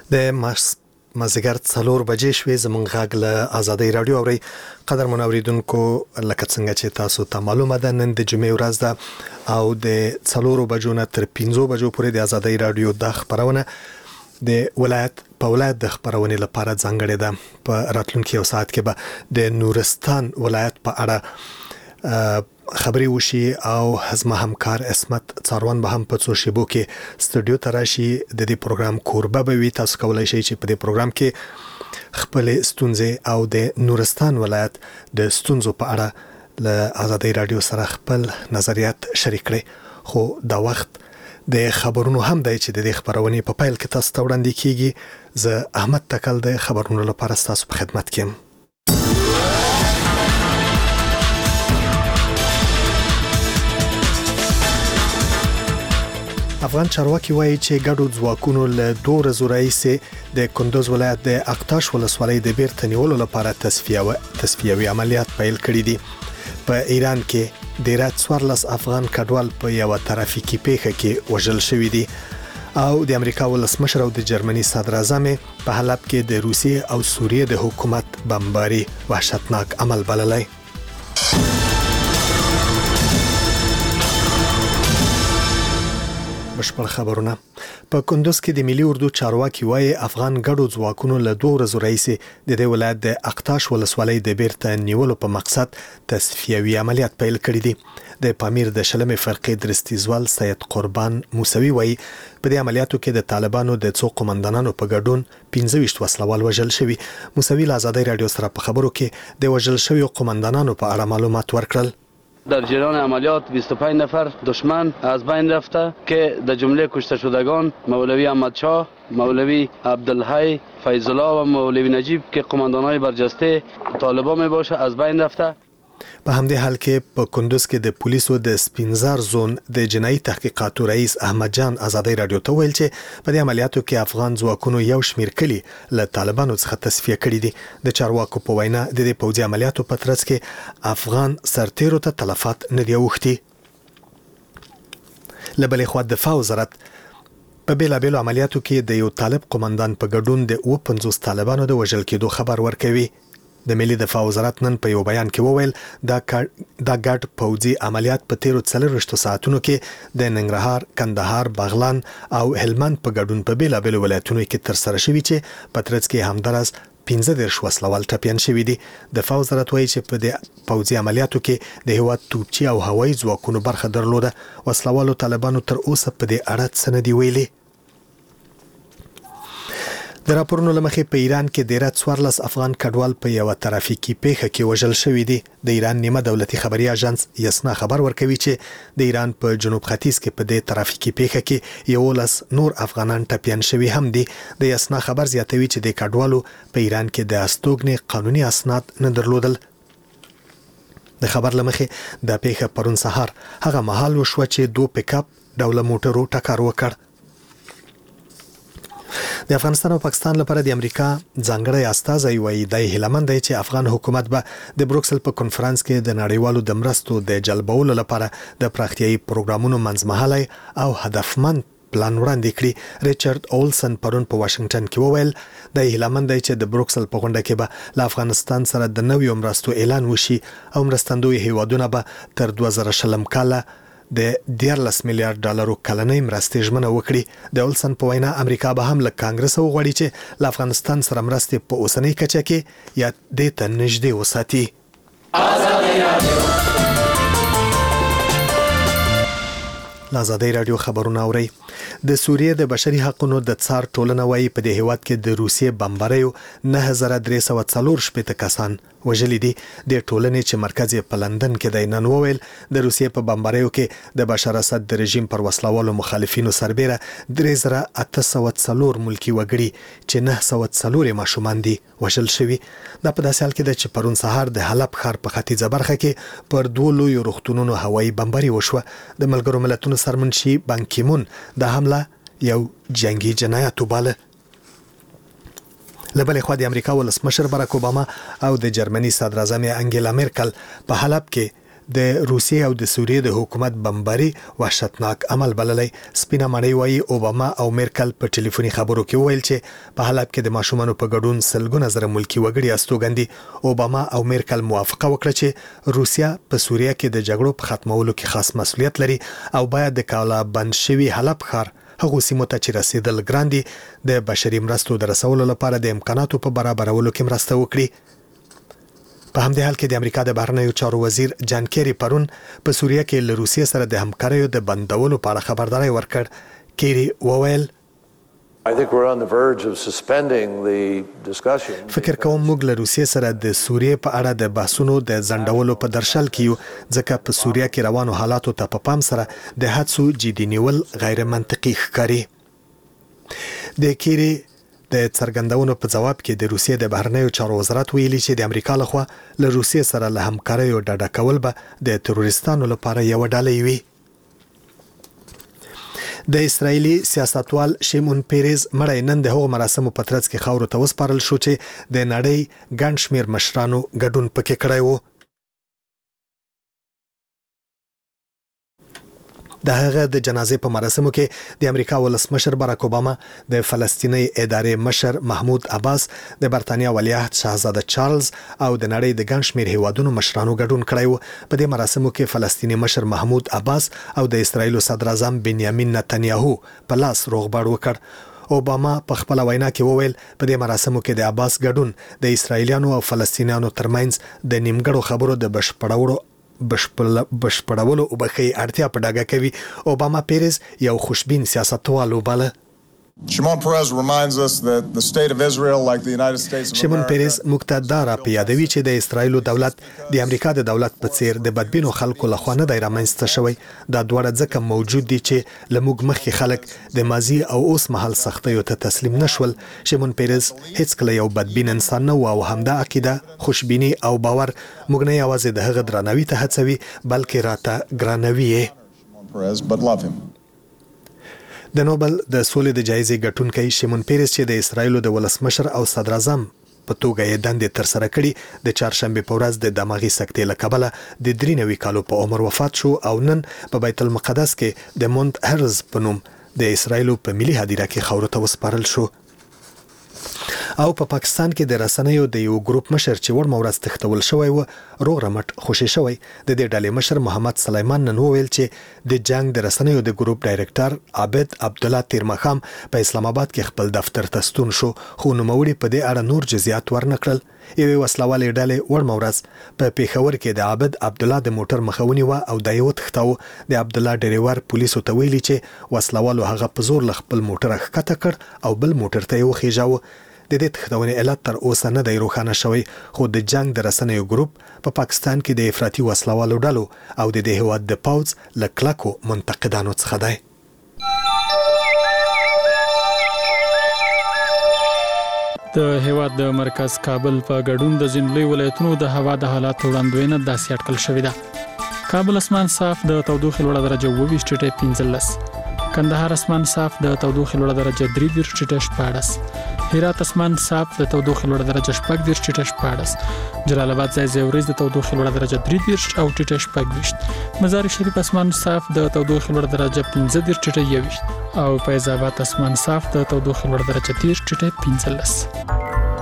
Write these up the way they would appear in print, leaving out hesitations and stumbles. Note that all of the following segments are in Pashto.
د مازدیګر 4 بجې شوې زمونږ غږ له آزادۍ رادیو اوري. قدرمن اوریدونکو، لکه څنګه چې تاسو ته معلومه ده، نن د جمعې ورځ ده او د 4 بجو نه تر 5 بجو پورې د آزادۍ رادیو د خبرونه د ولایت د خبرونې لپاره ځانګړې ده. په راتلونکي یو ساعت کې به د نورستان ولایت په اړه خبري وشي او زما همکار اسمت څاروان به هم په څو شیبو کې استودیو ته راشي. د دې پروګرام کوربه به وي. تاسو کولای شئ چې په دې پروګرام کې خپل ستونزې او د نورستان ولایت د ستونزو په اړه له آزادۍ رادیو سره خپل نظریات شریک کړئ. خو دا وخت د خبرونو هم دی چې د دې خبرونې په پیل کې تاسو ته وړاندې کیږي. زه احمد تکل د خبرونو لپاره تاسو په خدمت کې یم. افغان چارواکي وایي چې ګډو ځواکونو له 2 ورځو راهیسې د کندوز ولایت د اقتاش ولسوالۍ د بیرته نیولو لپاره تصفیوي عملیات پیل کړي دي. په ایران کې ډیره 14 افغان کډوال په یو ترافیکي پیښه کې وژل شوي دي او د امریکا ولسمشر او د جرمني صدر اعظم په حلب کې د روسیې او سوریې د حکومت بمباري وحشتناک عمل بللی. بشپړ خبرونه. په کندوز کې د ملي اردو چارواکي وایي افغان ګډو ځواکونو له 2 ورځو راهیسې د دې ولایت د اقتاش ولسوالۍ د بیرته نیولو په مقصد تصفیوي عملیات پیل کړي دي. د پامیر د شلمې فرقې درستیزوال سید قربان موسوي وایي په دې عملیاتو کې د طالبانو د څو قومندانانو په ګډون 25 وسلوال وژل شوي. موسوي له آزادۍ رادیو سره په خبرو کې د وژل شوي قومندانانو په اړه معلومات ورکړل. در جریان عملیات 25 نفر دشمن از بین رفته که در جمله کشته شدگان مولوی احمدشاه، مولوی عبدالحی فیض الله و مولوی نجیب که قماندانای برجسته طالبان می باشه از بین رفته. په همدې حال کې په کندوز کې د پولیسو د سپینزار زون د جنایي تحقیقاتو رئیس احمد جان آزادۍ رادیو ته ویل چې په دې عملیاتو کې افغان ځواکونو یو شمیر کلی له طالبانو څخه تصفیه کړي دي. د چارواکو په وینا د دې پوځي عملیاتو په ترڅ کې افغان سرتیرو ته تلفات نه دي اوښتي. له بلې خوا دفاع وزارت په بیلابیلو عملیاتو کې د یو طالب قومندان په ګډون د 50 طالبانو د وژل کېدو خبر ورکوي. د ملي دفاع وزارت نن په یو بیان کې وویل دا ګډ پوځي عملیات په 13 ساعتونو کې د ننګرهار، کندهار، بغلان او هلمند په ګډون په بیلابیلو ولایتونو کې ترسره شوي چې په ترڅ کې همدارس 15 وسلوال ټپیان شوي دي. دفاع وزارت وایي چې په دې پوځي عملیاتو کې د هیواد توپچي او هوایي ځواکونو برخه درلوده. وسلوالو طالبانو تر اوسه په دې اړه څه نه دي ویلي. د راپورونو لمخې په ایران کې ډیره 14 افغان کډوال په یو ترافیکي پیښه کې وژل شوي دي. د ایران نیمه دولتي خبري اژانس یسنا خبر ورکوي چې د ایران په جنوب ختیځ کې په دې ترافیکي پیښه کې 11 نور افغانان ټپیان شوي هم دي. د یسنا خبر زیاتوي چې د کډوالو په ایران کې د استوګنې قانوني اسناد نه درلودل. د خبر لمخې د پیښه پرون سهار هغه مهال وشوه چې 2 پیک اپ ډوله موټرو ټکر وکړ. د افغانستان او پاکستان لپاره د امریکا ځانګړی استازی وایي د هیلمند دی چې افغان حکومت به د بروکسل په کنفرانس کې د نړیوالو د مرستو د جلبولو لپاره د پراختیايي پروګرامونو منځمهالی او هدفمند پلان وړاندې کړي. ریچارډ اولسن پرون په واشنگټن کې وویل د هیلمند دی چې د بروکسل په غونډه کې به له افغانستان سره د نویو مرستو اعلان وشي او مرستندوی هیوادونه به تر 2020 کاله د 14 میلیارډ ډالرو کلنۍ مرستې ژمنه وکړي. د اولسن په وینا امریکا به هم له کانګرس وغواړي چې له افغانستان سره مرستې په اوسنۍ کچه کې یا دې ته نږدې وساتي. آزادۍ رادیو خبرونه اوري. د سوریې د بشري حقوقو د څار ټولنه وایي په دې هیواد کې د روسیې بمباریو 9344 کسان وژلي دي. د ټولنې چې مرکز یې په لندن کې دی نن وویل د روسیې په بمباریو کې د بشار اسد د رژیم پر وسلوالو مخالفینو سربېره 3804 ملکی وګړي چې 904 ماشومان دي وژل شوي. دا په داسې حال کې ده چې پرون سهار د حلب ښار په ختیځه برخه کې پر 2 لویو روغتونونو هوایي بمباري وشوه. د ملګرو ملتونو سرمنشي بان کی مون د حمله یو جنگي جنایت وباله. لبلې خو د امریکا ولسمشر باراک اوباما او د جرمني صدر اعظم انګیلا مرکل په حلب کې د روسیې او د سوریې د حکومت بمباري وحشتناک عمل بللی. سپینه ماڼۍ وایي اوباما او میرکل په ټلیفوني خبرو کې وویل چې په حلب کې د ماشومانو په ګډون سلګونه زره ملکی وګړي استوګندي. اوباما او میرکل موافقه وکړه چې روسیا په سوریه کې د جګړو په ختمولو کې خاص مسؤلیت لري او باید د کالا بند شوی حلب ښار هغه سیمو ته چې رسیدل ګران دي د بشري مرستو د رسولو لپاره د امکاناتو په برابرولو کې مرسته وکړي. په همدې حال کې د امریکا د بهرنیو چارو وزیر جان کیری پرون په سوریه کې له روسیې سره د همکاریو د بندولو په اړه خبرداري ورکړ. کیری وویل I think we're on the verge of suspending the discussion. فکر کوم موږ له روسیې سره د سوریې په اړه د بحثونو د ځنډولو په درشل کې یو ځکه په سوریه کې روانو حالاتو ته په پام سره د هڅو جدي نیول غیر منطقي ښکاري. د کیری د څرګندونو په جواب کې د روسیې د بهرنیو چارو وزارت ویلي چې د امریکا لخوا له روسیې سره له همکاریو ډډه کول به د تروریستانو لپاره یو ډالۍ وي. د اسرایلی سیاستوال شیمون پیریز مړی نن د هغو مراسمو په ترڅ کې خاورو ته وسپارل شو چې د نړۍ ګڼ شمېر مشرانو ګډون پکې کړی و. د هغه د جنازې په مراسمو کې د امریکا ولسمشر باراک اوباما، د فلسطیني ادارې مشر محمود عباس، د برتانیا ولیعهد شاهزاده چارلز او د نړۍ د ګڼ شمېر هیوادونو مشرانو ګډون کړی و. په دې مراسمو کې فلسطیني مشر محمود عباس او د اسرایل صدر اعظم بنیامین نتنیاهو په لاس روغبړ وکړ. اوباما په خپل وینا کې وویل په دې مراسمو کې د عباس ګډون د اسرایلیانو او فلسطینیانو ترمنځ د نیمګړو خبرو د بشپړولو او بخي اړتیا په ډاګه کوي. اوباما پیریز یو خوشبین سیاستوال وباله. Shimon Peres reminds us that the state of Israel, like the United States of America, شیمون پیریز مقتدار په یادوي چې د اسرایل دولت د امریکا د دولت په څیر د بدبینو خلکو لخوا نه دی رامنځته شوی. دا دوړه ځکه موجود دي چې لموږ مخکې خلک د ماضي او اوس مهال سختیو ته تسلیم نشول. شیمون پیریز هیڅ کله یو بدبین انسان نه و او همدا عقیده، خوشبینی او باور موږ نه یوازې د هغه درناوي ته هڅوي بلکې راته ګرانوي. Perez, but love him. د نوبل د سولې د جایزې ګټونکی شیمون پیریز چې د اسرایل د ولسمشر او صدر اعظم په توګه یې دندې تر سره کړي د چهارشنبه په ورځ د دماغي سکتې له کبله د 93 کالو په عمر وفات شو او نن په بیت المقدس کې د مونت هرز په نوم د اسرایل په ملي هدیره کې خاورو ته وسپارل شو. او په پاکستان کې د رسنیو د یو ګروپ مشر چې ور مورز تختول شوی و روغ رمټ خوشی شوی. د دې ډلې مشر محمد سلیمان نن وویل چې د جنگ د رسنیو د ګروپ ډایرکټر عابد عبد الله تیرمخام په اسلام آباد کې خپل دفتر ته ستون شو خو نوموړي په دې اړه نور جزئیات ورنکړل. یوه وسلوالې ډلې ور مورز په پیښور کې د عابد عبد الله د موټر مخاوني و او د یو تختاو د عبد الله ډریور پولیسو ته ویلي چې وسلوالو هغه په زور خپل موټر ښکته کړ او بل موټر ته یې وخیژاوه. د دې تختونې علت تر اوسه نه دی روښانه شوی خو د جنگ د رسنیو ګروپ په پاکستان کې د افراطي وسلوالو ډلو او د دې هیواد د پوز له کلکو منتقدانو څخه دی. د هیواد د مرکز کابل په ګډون د ځینلوي ولایتونو د هوا د حالاتو وړاندوینه داسې اټکل شوې ده. کابل اسمان صاف د تودوخې لوړه درجه 22.15، کندهار اسمان صاف د تودوخې لوړه درجه 23.14، هرات اسمان صاف د تودوخې لوړه درجه 14.14، جلال آباد ځای ځای ورځ د تودوخې لوړه درجه 23 او 14.14، مزار شریف اسمان صاف د تودوخې لوړه درجه 15.21 او فیض آباد اسمان صاف د تودوخې لوړه درجه 13.15.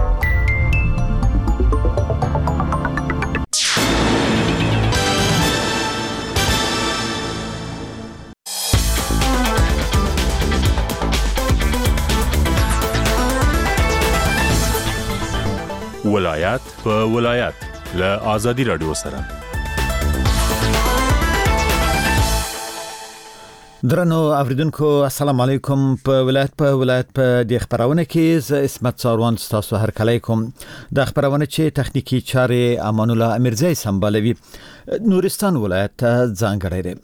ولایت په ولایت له آزادي رادیو سره. درنو اوریدونکو السلام علیکم. په ولایت په د خبرونه کې ز اسمت ساروان تاسو هر کله کوم د خبرونه چې تخنیکی چارې امان الله امیرزی سمبالوي. نورستان ولایت ځانګړی دی.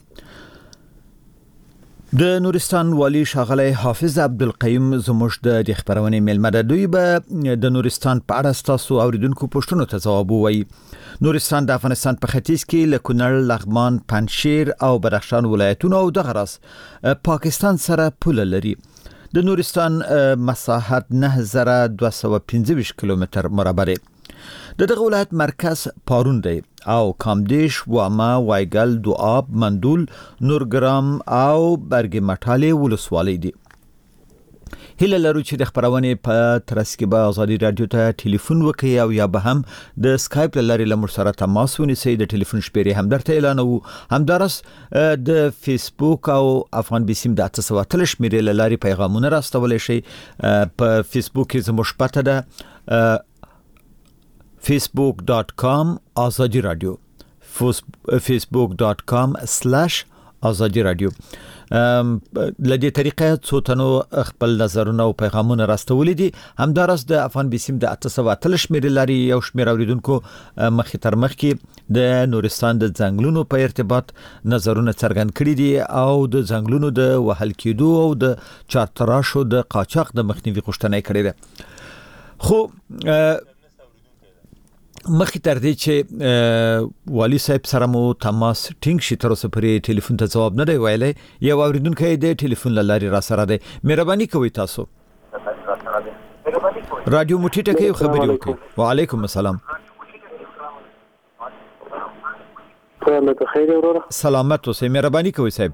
د نورستان والی شاغلی حافظ عبدالقیوم زموږ د خبرونه ملمه ده. دوی به د نورستان په اړه تاسو اوریدونکو پوښتنو ته ځواب وایي. نورستان د افغانستان په ختیځ کې له کونړ، لغمان، پنجشیر او بدخشان ولایتونو او دغه راس پاکستان سره پوله لري. د نورستان مساحت 9225 کیلومتر مربع دی. دغه ولایت مرکز پارون دی او کامدیش، واما، وایګل، دواب، مندول، نورګرام او برګ مټاله ولسوالۍ دي. هله لرو چې د خبرونه په ترڅ کې به ازادي رادیو ته ټلیفون وکړي او یا به هم د سکایپ لارې له موږ سره تماس ونیسئ. د ټلیفون شمیرې هم درته اعلانوو. همدارس د فیسبوک او افغان بیسیم د 803 شمیرې لارې پیغامونه راستولای شي. په فیسبوک کې زموږ پته ده facebook.com azadi radio facebook.com/azadi radio. لدې طریقې څو تنو خپل نظرونه او پیغامونه راستولې دي. همدارس د افغان بیسیم د 803 شمیرې لارې یو شمیر اوریدونکو مخې تر مخ کې د نورستان د ځنګلونو په ارتباط نظرونه څرګند کړي دي او د ځنګلونو د وهل کېدو او د چارتراشو د قاچاق د مخنیوي غوښتنه کړې ده. خو مخې تر دې چې والی صاحب سره مو تماس ټینګ شي تر اوسه پرې ټلیفون ته جواب نه دی ویلای. یو اوریدونکو د ټلیفون لارې را سره دی. مهرباني کوئ تاسو رادیو موټی ټکی خبري وکړئ. وعلیکم السلام. سلامت اوسئ. مهرباني کوئ صاحب.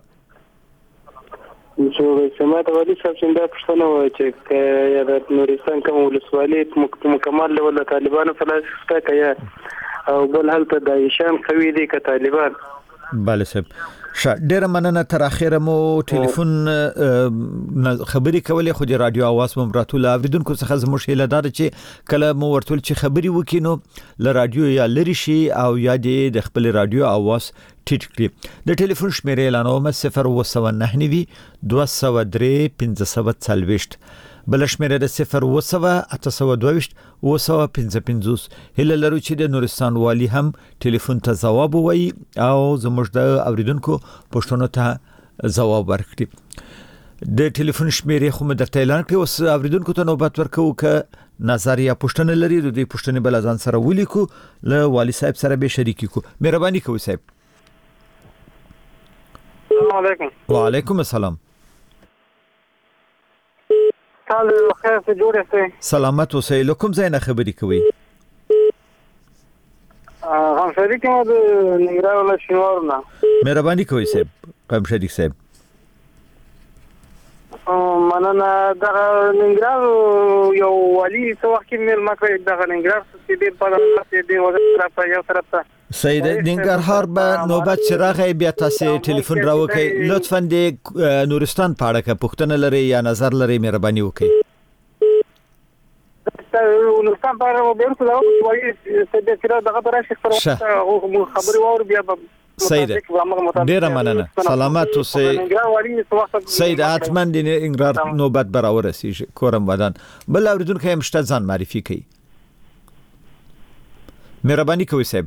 جو سمات والی صاحب څنګه پښتنه وایي چې یا د نورستان کوم ولسوالۍ مکمل له طالبانو فلسفه کوي او بل هلته د ایشان کوي دي ک طالبان. بله صاحب ډیره مننه. تر اخره مو ټلیفون خبري کولې خو د رادیو आवाज مو راتول اوریدونکو څخه زموږ هیله ده چې کله مو ورتول چې خبري وکینو ل رادیو یا لری شي او یا د خپل رادیو आवाज ټیټ کړي. د ټلیفون شمیرې اعلانوم 019 203 1540 بل شمیره د 01822 255. هله لرو چې د نورستان والی هم ټلیفون ته جواب وایي او زموږ د اوریدونکو پوښتنو ته جواب ورکړي. د ټلیفون شمیرې خو مې درته اعلان کړی. اوس اوریدونکو ته نوبت ورکو ک نظر یا پوښتنه لري د دې پوښتنې بل ځان سره ولیکو له والی صاحب سره به شریک کو. مهرباني کوئ صاحب. السلام علیکم. وعلیکم السلام. سلامت اوسئ. کوم ځای نه خبرې کوي؟ غم شریک مو د ننګرهار ولایت شینوار نه. مهرباني کوئ صاحب. غم شریک صاحب. مننه. دغه ننګرهار یو والی څو وخت کې مېل مکړی دغه ننګرهار چې د په دې وخت په یو طرف ته سید ننګرهار به نوبت چراغ بیا تاسو ټلیفون راوکئ. لطفاً د نورستان په اړه پوښتنه لري یا نظر لري مهرباني وکړئ. نورستان په اړه به څه راوړو وایي چې دغه درشه خبري وور بیا سید ډیره مننه. سلامت اوسئ. سید اتمن د ننګرهار نوبت براور رسیږي. کورم ودان بل اوریدونکو هم شته ځان معرفي کوي. مهرباني کوئ صاحب.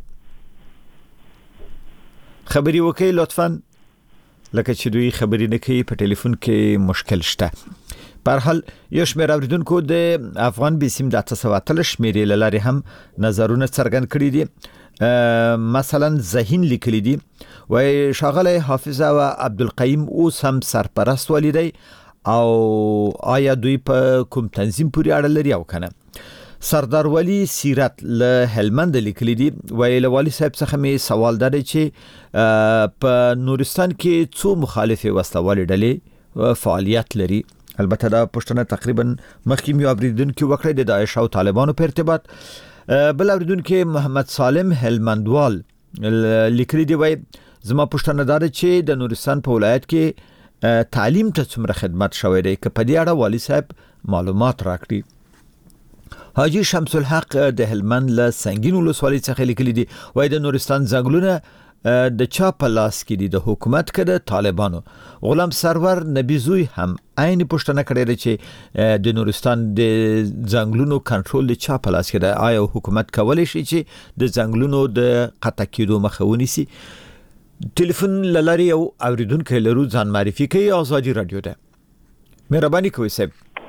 خبري وکړئ لطفاً. لکه چې دوی خبري نه کوي په ټلیفون کې مشکل شته. په هر حال یو شمېر اوریدونکو د افغان بیسیم د 803 شمیرې لارې هم نظرونه څرګند کړي دي. مثلا زهین لیکلی دي وای شاغله حافظ او عبدالقیم اوس هم سرپرست ولیدي او آیا دوی په کوم تنظیم پورې اړه لري او کنه. سردار ولی سیرت له هلمند لیکلی دي وای له والی صاحب څخه می سوال درې چې په نورستان کې څو مخالف وسلوالې ډلې فعالیت لري. البته دا پښتنه تقریبا مخکې یو اوریدونکو وکړه د داعش او طالبانو په ارتباط. بل اوریدونکو محمد سالم هلمندوال لیکلی دی وای زما پښتنه دار چې د نورستان په ولایت کې تعلیم ته څومره خدمت شوی دی که په دې اړه والی صاحب معلومات راکړي. حاجی شمس الحق د هلمند له سنگین ولسوالۍ څخه لیکلی دی وای د نورستان ځنګلونه د چا په لاس کې دي د حکومت کې د طالبانو. غلام سرور نبی زوی هم عین پښتنه کړی دی چې د نورستان د ځنګلونو کنټرول د چا په لاس کې دی. آیا حکومت کولی شي چې د ځنګلونو د قطع کېدو مخه ونیسي؟ ټلیفون لاري او اوریدونکو لرو ځان معرفي کوي. ازادي رادیو ده. مهرباني کوئ صاحب.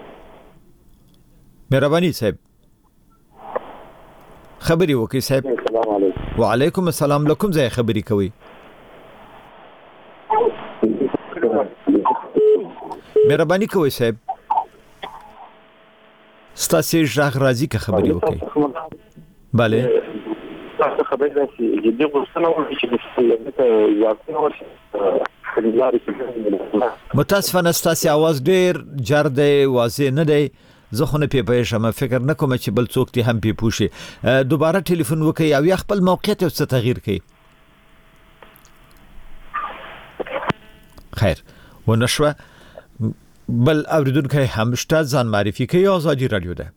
مهرباني صاحب خبري وکي صاحب. السلام علیکم. وعلیکم السلام. لکم ځای خبري کوي. مهرباني کوئ صاحب. ستاسو ژغ راځي که خبري وکي. بله تاسو خبرې ده چې جدي غوښتنه وکړي چې د ځواکونو متاسفانه ستاسو आवाज ډیر جر دی واضح نه دی زه خو نه پیښم فکر نه کوم چې بل څوک ته هم پیښوشي دوباره ټلیفون وکي او یا خپل موقعیت او څه تغییر کړي خیر ونشوه بل اوریدونکو همشته ځان معرفي کوي آزادي رادیو ده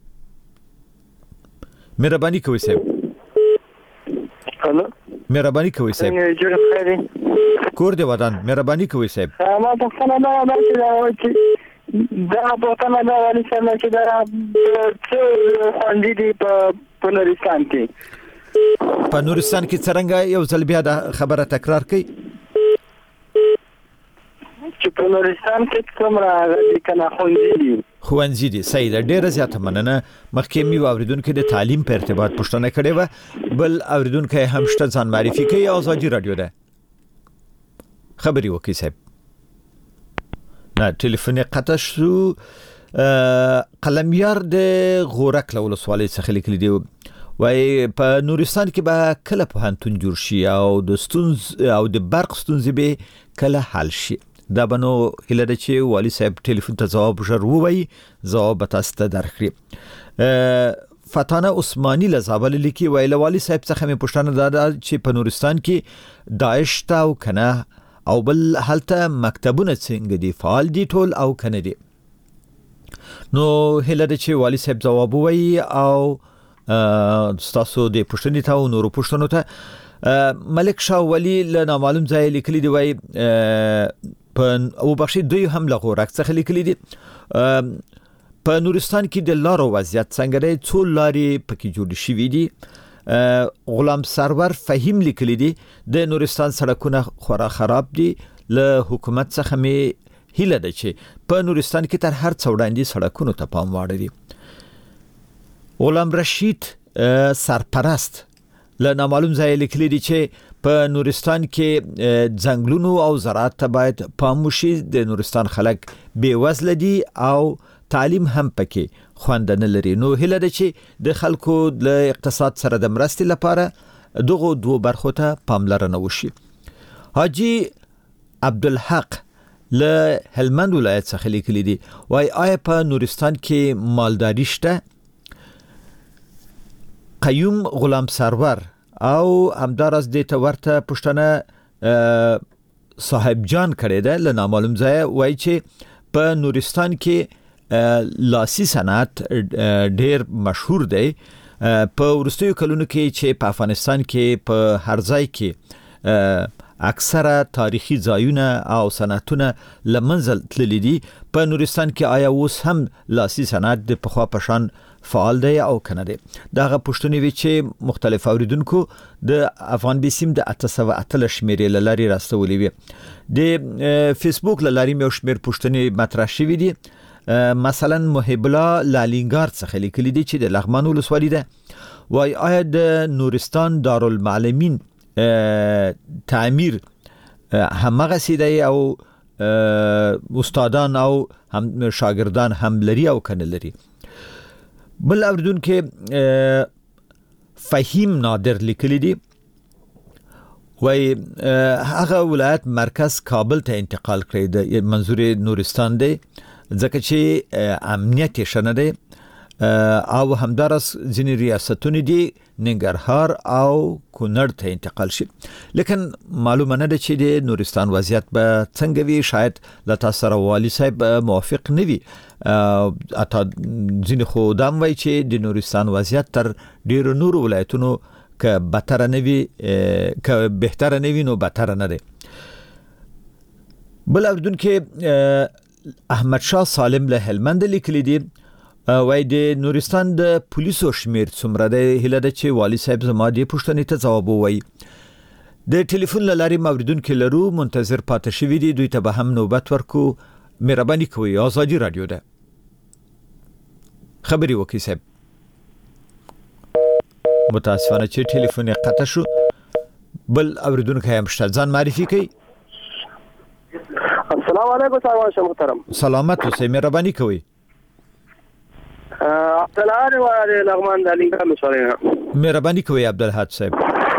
مهرباني کوئ صاحب هلو مهرباني کوئ صاحب جوړ خیرې کور دی ودان مهرباني کوئ صاحب ما ته څنګه دا چې دا په تنه دا ولې چې دا څه باندې دی په نورستان کې په نورستان کې څنګه یو ځل بیا دا خبره تکرار کړئ چې په نورستان کې څومره د کنه خوانځي دي صحیح ده ډیره زیاته مننه مخکې می اوریدونکو د تعلیم په ارتباط پوښتنه کړې و بل اوریدونکو همشته ځان معرفي کوي آزادي رادیو ده خبري وکي صاحب نه ټلیفون قطع شو قلمیار د غورک له ولسوالۍ څخه لیکلي دی وای په نورستان کې به کله په هانتون جوړ شي او د ستونز او د برق ستونزې به کله حل شي دا بنو هله د چې والی صاحب ټلیفون ته جواب ژر ووي جواب تاسو ته درکړي فتانه عثماني لزابل لیکي ویل والی صاحب څخه مې پوښتنه ده چې په نورستان کې داعش تا او کنه او بل هلته مکتبونه څنګه دي فعال دي ټول او کنه دي نو هله د چې والی صاحب جواب ووي او تاسو د پوښتنې ته او نور پوښتنو ته ملک شاه ولی له نامعلوم ځای لیکلي دی وای په او بخشي دوی هم له غورک څخه لیکلي دي په نورستان کې د لارو وضعیت څنګه دی څو لارې پکې جوړ شوې دي غلام سرور فهیم لیکلي دي د نورستان سړکونه خورا خراب دي له حکومت څخه می هیله ده چې په نورستان کې تر هر څو وړاندې سړکونو ته پام واړوي غلام رشید سرپرست له نامعلوم ځای لیکلي دي چې په نورستان کې ځنګلونو او زراعت ته باید پام وشي د نورستان خلک بې وزله دي او تعلیم هم پکې خوند نه لري نو هله ده چې د خلکو د اقتصاد سره د مرستې لپاره دغه دوه برخو ته پاملرنه وشي حاجی عبدالحق له هلمند ولایت څخه لیکلي دي وای آیا په نورستان کې مالداري شته قیوم غلام سرور او همدارس د تورته پښتنه صاحب جان کړي ده له نامعلوم ځای وای چې په نورستان کې لاسي صنعت ډیر مشهور دی په ورستیو کلونو کې چې په افغانستان کې په هر ځای کې اکثره تاریخي ځایونه او صنعتونه لمنځل تللي دي په نورستان کې آیا اوس هم لاسي صنعت د پخوا پشان فعال دی او کنه دی داغه پښتنې وی چې مختلف اوریدونکو د افغان بیسیم د 808 شمیرې لاري راستولې وي د فیسبوک لاري مې شمیر پښتنې مطرح شوې دي مثلا محب الله لالینګار څخه لیکلي دي چې د لغمان ولسوالۍ ده وای آیا د نورستان دارالمعلمین تعمیر همغه سیده او استادان او هم شاګردان هم لري او کنه لري بل اوردون کې فهیم نادر لیکلی دی وای هغه ولایت مرکز کابل ته انتقال کړی د منظور نورستان دی ځکه چې امنیت شنه دی او همدارس ځینې ریاستونه دي ننګرهار او کونړ ته انتقال شي لیکن معلومه نه ده چې د نورستان وضعیت به څنګه وي شاید لا تاسو سره والی صاحب موافق نه وي اته ځینې خو دام وای چې د نورستان وضعیت تر ډیرو نور ولایتونو که بهتر نه وي که بهتر نه وي نو بهتر نه ده بل اردن کې احمد شاه سالم له هلمند لیکلی دی وای د نورستان د پولیسو شمیر څومره ده هله ده چې والی صاحب زما دی پښتنې ته جواب وای د ټلیفون لاري موریدونکو لرو منتظر پاتې شوی دی دوی ته به هم نوبت ورکو مهرباني کوئ آزادي رادیو ده خبري وکي صاحب متاسفانه چې ټلیفون قطع شو بل اوریدونکو هم شته ځان معرفي کوي السلام علیکم سلام محترم سلامت اوسئ مهرباني کوئ عبدالله و لغمان د لینګا مشورې مهرباني کوي عبدالحد صاحب.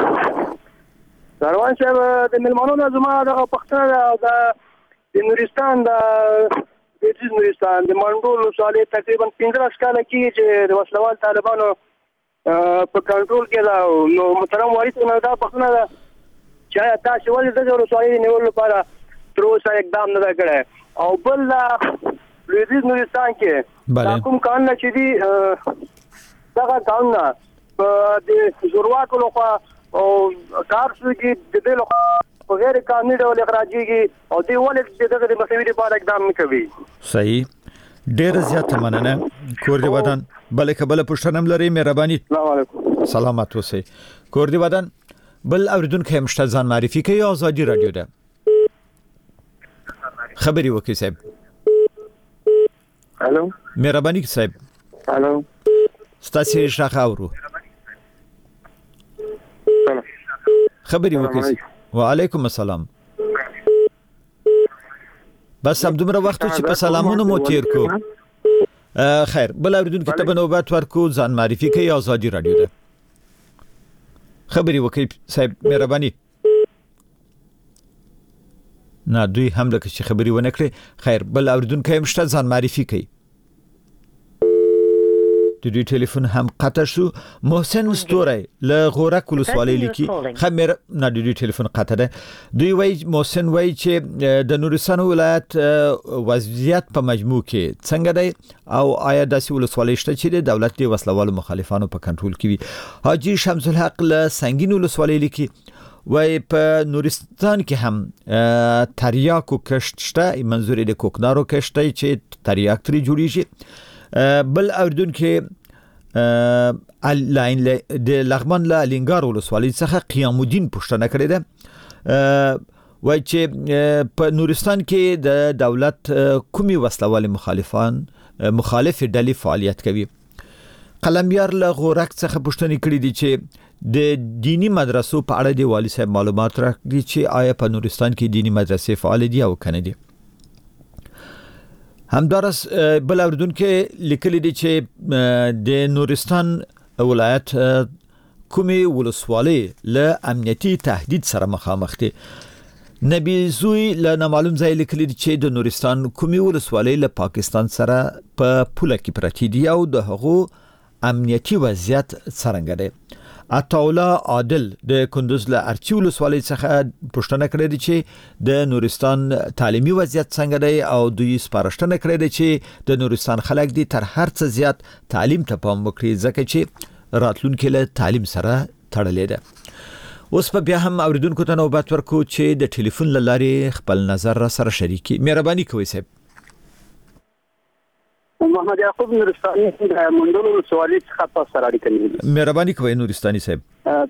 روان صاحب د ملمنو زما د پښتنه د نورستان د نورستان د منډول ولسوالۍ تقریبا 15 کال کې چې د وسلوال طالبانو په کنټرول کې دا نو محترم وارث نو دا پښتنه چې تاسو ولې د ولسوالۍ نیول لپاره تر اوسه اقدام نه کړی او بل لویدیځ نورستان کې کوم قانون چې دی دغه قانون د زورواکو لخوا او کار شو کې د دې لخوا په غیر قانوني ډول اخراجيږي او دی ولې دغه د مسوي لپاره اقدام نه کوي. صحیح. ډېر زیات مننه. کور دی ودان بلکې بل پښتنم لري. مهرباني. السلام علیکم. سلامات اوسئ. کور دی ودان بل اوریدونکو مشته ځان معرفي کوي. آزادي رادیو ده خبري وکي صاحب. الو مهرباني صاحب. الو ستاسو شاخه اورو خبري وکي. وعلیکم السلام. بس عبدالمره وخت چې په سلامونو مو تیر کو. خیر بل اوریدونکو ته نوبت ورکو ځان معرفي کوي. آزادي رادیو ده خبري وکي صاحب. مهرباني. نه دوی هم لکه چې خبري ونه کړي. خیر بل اوریدونکو هم شته ځان معرفي کوي. د دوی ټلیفون هم قطع شو. محسن مستوري له غورک ولسوالۍ لیکي خمر نه د دوی ټلیفون قطع ده. دوی وای محسن وای چې د نورستان ولایت وضعیت په مجموع کې څنګه دی او آیا داسې ولسوالۍ شته چې د دولت د وسلوالو مخالفانو په کنټرول کې وي. حاجی شمس الحق له سنگین ولسوالۍ لیکي وای په نورستان کې هم تریاکو کشت شته. منظور د کوکنارو کشت چې تریاک تری جوړیږي. بل اردن کې لاین د لغمان له لنګار ولسوالۍ څخه قیام الدین پښتنه کړې ده. وای چې په نورستان کې د دولت کومي وسلوال مخالف ډلې فعالیت کوي. قلميار له غورک څخه پښتنه کړې دي چې د دینی مدرسو په اړه دی والي صاحب معلومات راکړي چې آیا په نورستان کې دینی مدرسې فعال دي او کنه دي. همدارس بل اوریدونکو لیکلي دي چې د نورستان ولایت کومي ولسوالۍ له امنیتي تهدید سره مخامخ دي. نبی زوی له نامعلوم ځای لیکلي دي چې د نورستان کومي ولسوالۍ له پاکستان سره په پوله کې پرتی دي او د هغو امنیتي وضعیت څرنګه دی. عطاالله عادل د کندوز له ارچی ولسوالۍ څخه پوښتنه کړې ده چې د نورستان تعلیمي وضعیت څنګه دی او دوی سپارښتنه کړې ده چې د نورستان خلک دي تر هر څه زیات تعلیم ته پام وکړي ځکه چې راتلونکي له تعلیم سره تړلې ده. اوس په بیا هم اوریدونکو ته نوبت ورکو چې د ټلیفون لارې خپل نظر را سره شریکي. مهرباني کوئ صاحب. محمد یعقوب نورستاني د منډول ولسوالۍ څخه تاسو سره اړیکه لري. مهرباني کوئ نورستاني صاحب.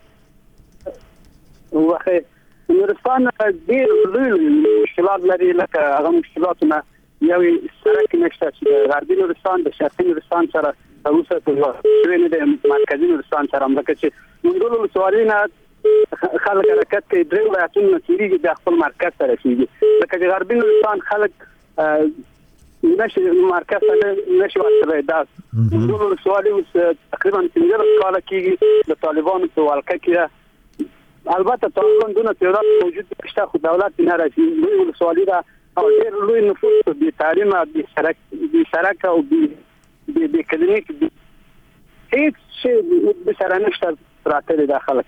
واخه نورستان ډېر لوی مشکلات لري لکه هغه مشکلاتونه یو سړک نشته چې غربي نورستان د شرقي نورستان سره اوسه په وینې د مرکزي نورستان سره امریکا چې منډول ولسوالۍ نه خلک حرکت کوي درې ولایتونه تیریږي د خپل مرکز سره کیږي لکه د غربي نورستان خلک نشي مرکز ته نشي ورته دا ټول ولسوالۍ تقریبا 15 کال کېږي د طالبانو په ولکه کې. البته طالبان دونه تیورات موجود شته خو دولت نه راځي. لوی ولسوالۍ دا او ډېر لوی نفوذ د تعلیم د سرک او د کلینیک هیڅ شی د سره نشته راته داخله.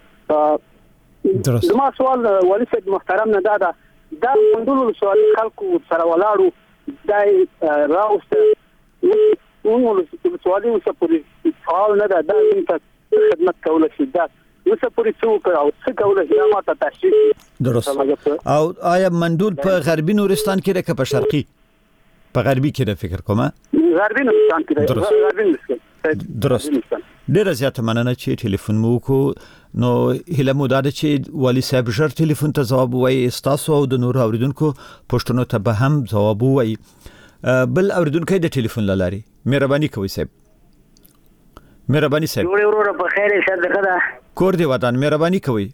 زما سوال والي صاحب محترم نه دا منډول ولسوالۍ خلکو سره ولاړو دای راوسته ولسوالۍ وسپوري فعال نه ده د خدمت کوله شي دا وسپوري څوک او څه کوله چې ماته تشریح درست. او آیا منډول په غربي نورستان کې ده که په شرقي؟ په غربي کې ده فکر کوم. غربي نورستان کې ده. درست. ډېر زیات مننه چې ټلیفون مو کو. نو هله مو دا چې والي صاحب ژر ټلیفون ته جواب وایي تاسو او د نور اوریدونکو پښتنو ته به هم جواب وایي. بل اوریدونکو د ټلیفون لاري مهرباني کوئ صاحب. مهرباني صاحب. جوړ ورور په خیر صدقه ده. کور دی ودان مهرباني کوئ.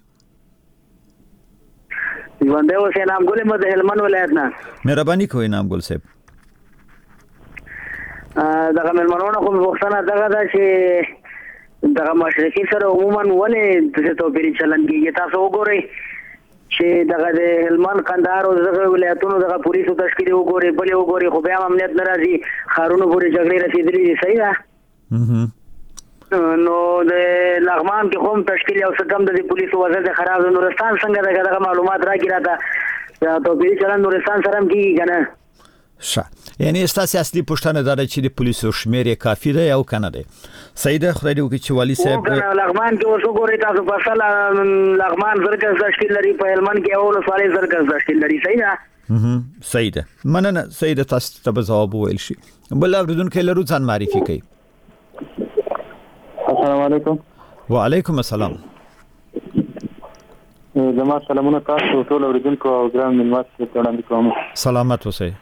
ژوندې اوسه نام ګل مده هلمند ولایت نه. مهرباني کوئ نام ګل صاحب. دغه ملمنونه خو وختونه دغه دا چې دغه مشرقي سره عموما ولې د توپیري چلن کیږي تاسو وګورئ چې دغه د هلمند قندهار او دغه ولایتونو دغه پولیسو تشکیل وګورئ بل وګورئ خو بیا امنیت ناراضي خارونو پورې جګړې رسیدلې دي صحیح ده نو د لغمان کې هم تشکیل او څنګه د پولیسو وضعیت خراب نورستان څنګه دغه معلومات راګی راته دا توپیري چلن نورستان سره هم کیږي کنه یعنی استاسي اصلي پښتنه دار چې د پولیسو شمیر یې کافي دی او کنه دی سیده خدای دې وکړي چې والي صاحب لغمان کې اوس وګورئ تاسو په اصل لغمان زرګز تشکیل لري په هلمند کې اول سوالي زرګز تشکیل لري صحیح ده سیده مننه سیده تاسو ته جواب ویل شي بل اوریدونکو لرو ځان معرفي کوي السلام علیکم وعلیکم السلام زما سلامونه تاسو ټول اوریدونکو او ګرام ملمات ته وړاندې کوم سلامت اوسئ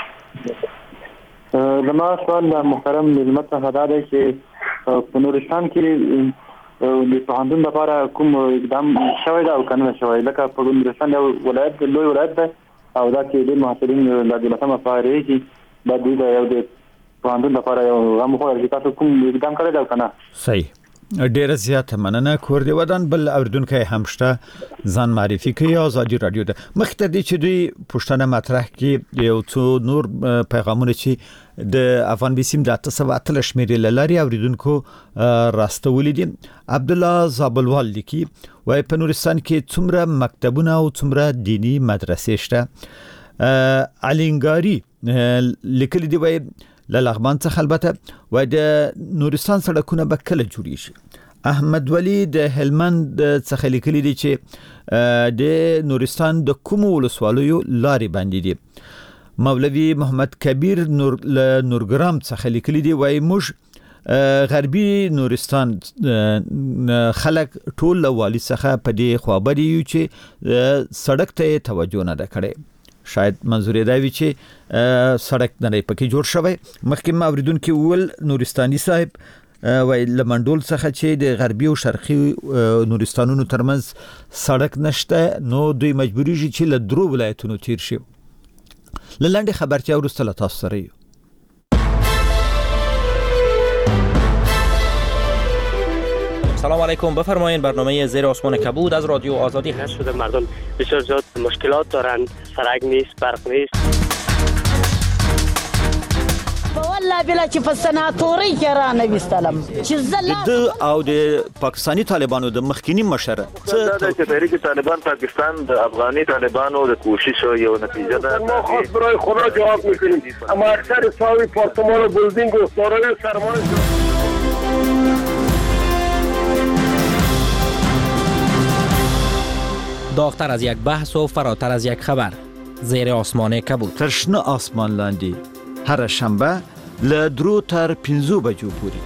زما سوال محترم ملمت هدا دی چې په نورستان کې د پوهنتون لپاره کوم اقدام شوی دا او کنه شوی لکه په نورستان یو ولایت لوی ولایت دی او دا کې د محصلین د دولتمه فارغ دي د دې یو د پوهنتون لپاره یو غوښتل چې تاسو کوم اقدام کړی دا کنه صحیح ډیره زیاته مننه کور دی ودان بل اوردونکو همشته ځان معرفي کوي ازادي رادیو ده مخته دي چې دوی پښتنه مطرح کې یو څو نور پیغامونه چې د افغان بیسیم د 8 شمیرې لاري اوریدونکو راستولې دي عبد الله زابلوال لیکي وای په نورستان کې څومره مکتبونه او څومره دینی مدرسې شته علینګاری لیکلي دی وای لغمان څخه البته وای د نورستان سړکونه به کله جوړی شي احمد ولی د هلمند څخه لیکلي دي چې د نورستان د کوم ولسوالیو لارې باندې دي مولوی محمد کبیر نورګرام څخه لیکلي دي وای موږ غربي نورستان خلک ټول والی څخه په دې خبرې یو چې سړک ته توجه نه کړي شاید منظور دی چې سړک نه پکې جوړ شوی مخکې ما اوریدونکو ول نورستاني صاحب وای لمنډول څخه چې د غربي او شرقي نورستانونو ترمنځ سړک نشته نو دوی مجبوری شي چې له درو ولایتونو تیر شي لاندې خبرتیا ورسته تاسو سره سلام علیکم بفرمایید برنامه زیر آسمان کبود از رادیو آزادی هست شده مردم بسیار زیاد مشکلات دارند سرک نیست برق نیست والله بلا چې په سناتوري کې را نه وستلم چې زله د او د پاکستانی طالبانو د مخکینی مشره دا چې تحریک طالبان پاکستان د افغاني طالبانو د کوشش یو نتیجه ده ما خود برای خدا جواب میکنیم اما اکثر ساوی پارتمان و بلدینگ و سارای سرمایه داغتر از یک بحث و فراتر از یک خبر زیر آسمان کبود ترشنه آسمان لاندی هر شنبه لدرو تر 5 بجو پوری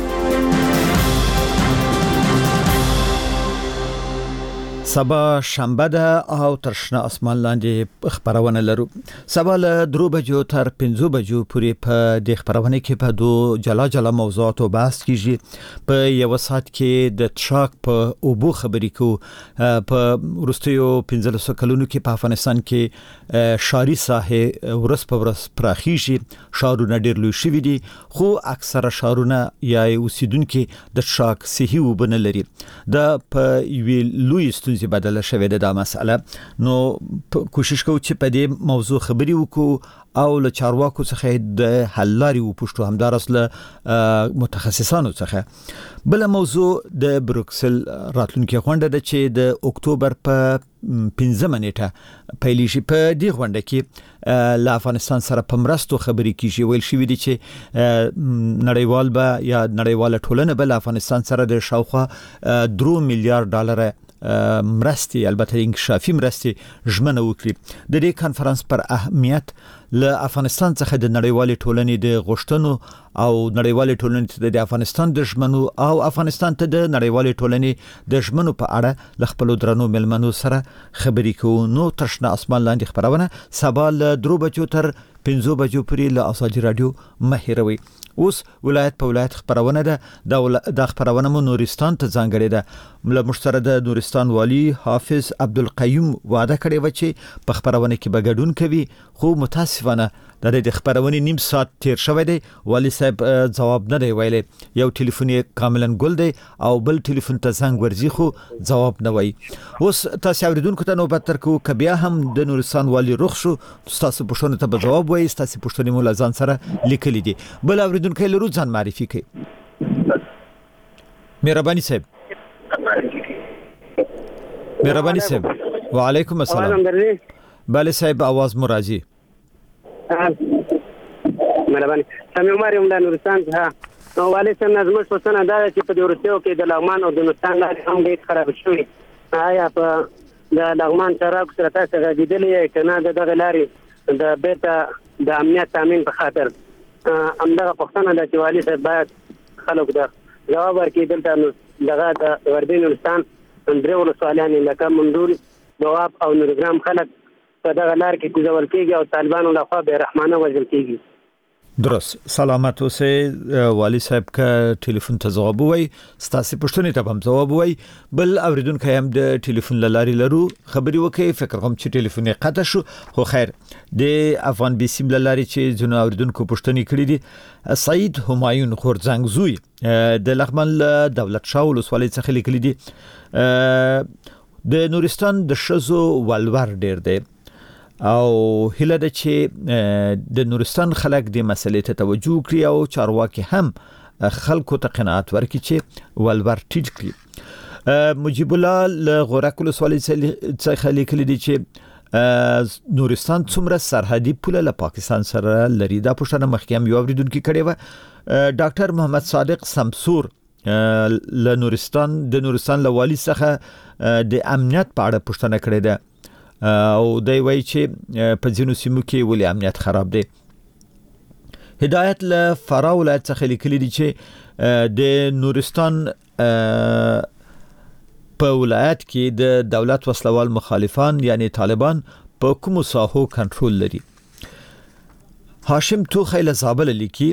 سبا شنبه ده او ترشنه آسمان لاندې خبرونه لرو سبا له 3 بجو تر 5 بجو پورې په د خبرونه کې په دو جلا موضوعات او بحث کیږي په یو ساعت کې د ټراک په اوبو خبرې کو په ورستیو 15 کلونو کې په افغانستان کې شاری ساحه ورس په ورس پراخیږي شارونه ډېر لوی شوي دي خو اکثره شارونه یا اوسیدونکو د ټراک صحیح وبنه لري دا په وی لوی ستونزې بدله شوې ده دا مسأله نو کوشش کوو چې په دې موضوع خبري وکړو او له چارواکو څخه د حل لارې وپوښتو همدارس له متخصصانو څخه بل موضوع د بروکسل راتلونکي غونډه ده چې د اکتوبر په 15 نیټه پیلې شي په دې غونډه کې له افغانستان سره په مرستو خبرې کیږي ویل شوې دي چې نړیوال به یا نړیواله ټولنه به افغانستان سره د شاوخوا 3 میلیارډ ډالر مرستي البته انکشافي مرستي ژمنه وکړي د دې کانفرنس پر اهمیت له افغانستان څخه د نړیوالې ټولنې د غوښتنو او نړیوالې ټولنې د افغانستان د ژمنو او افغانستان ته د نړیوالې ټولنې د ژمنو په اړه ل خپل درنو ملمنو سره خبرې کوو نو ترشنه اسمان لاندې خبرونه سبا له 3 بجو تر 5 بجو پورې له ازادي رادیو مهیروي اوس ولایت په ولایت خبرونه ده د خبرونه مو نورستان ته ځانګړې ده له مشترک د نورستان والی حافظ عبدالقیوم وعده کړې و چې په خبرونه کې به ګډون کوي خو متاسفانه د خبرونې نیم ساعت تیر شوی دی والی صاحب جواب نه دی ویلی یو ټلیفون یې کاملا ګل دی او بل ټلیفون ته زنګ ورځي خو جواب نه وایي اوس تاسو اوریدونکو ته نوبت درکو که بیا هم د نورستان والی رخ شو تاسو پوښتنه ته به جواب وایي تاسو پوښتنې مو له ځان سره لیکلي دي بل اوریدونکو لرو ځان معرفي کړئ مهرباني صاحب مهرباني صاحب وعلیکم السلام بله صاحب आवाज مو راځي مهرباني سمي عمر یم د نورستان څخه نو والي صاحب نظم پوښتنه دا چې په ورسېو کې د لغمان او د نورستان لارې هم ډېر خراب شوي آیا په د لغمان چارواکو سره تاسو غږېدلې که نه د دغه لارې د بیرته د امنیت تامین په خاطر همدغه پوښتنه ده چې والي صاحب باید خلکو ته جواب ورکړي دلته دغه د وردګ نورستان درې ولسوالیانې لکه مندول دواب او نورګرام خلک په دغه لار کې ګوزول کېږي او طالبانو لخوا بې رحمانه وژل کېږي درست سلامت اوسئ والی صاحب کا ټلیفون ته جواب وای ستاسو پوښتنې ته هم جواب وای بل اوریدونکو هم د ټلیفون لاري لرو خبري وکي فکر کوم چې ټلیفون یې قطع شو خو خیر د افغان بي سي لاري چې جنو اوریدونکو پوښتنې کړې دي سعید همایون خورزنګ زوی د لغمان دولت شاه ولسوالۍ څخه لیکلي دي د نورستان د شزو ولور ډیر دی او هله د چې د نورستان خلک د مسلې ته توجه کړي او چارواکي هم خلکو ته قناعت ورکړي چې ولور ټیټ کړي مجيب الله له غورک ولسوالۍ څخه لیکلي دي چې نورستان څومره سرحدي پوله له پاکستان سره لري دا پوښتنه مخکې هم یو اوریدونکو کړې و ډاکټر محمد صادق سمسور له نورستان له والی څخه د امنیت په اړه پوښتنه کړې ده او دوی وایي چې په ځینو سیمو کې ولې امنیت خراب دی هدایت له فراه ولایت څخه لیکلي دي چې د نورستان په ولایت کې د دولت وسلوال مخالفان یعنی طالبان په کوم ساحو کنټرول لري هاشم توخی له زابل لیکي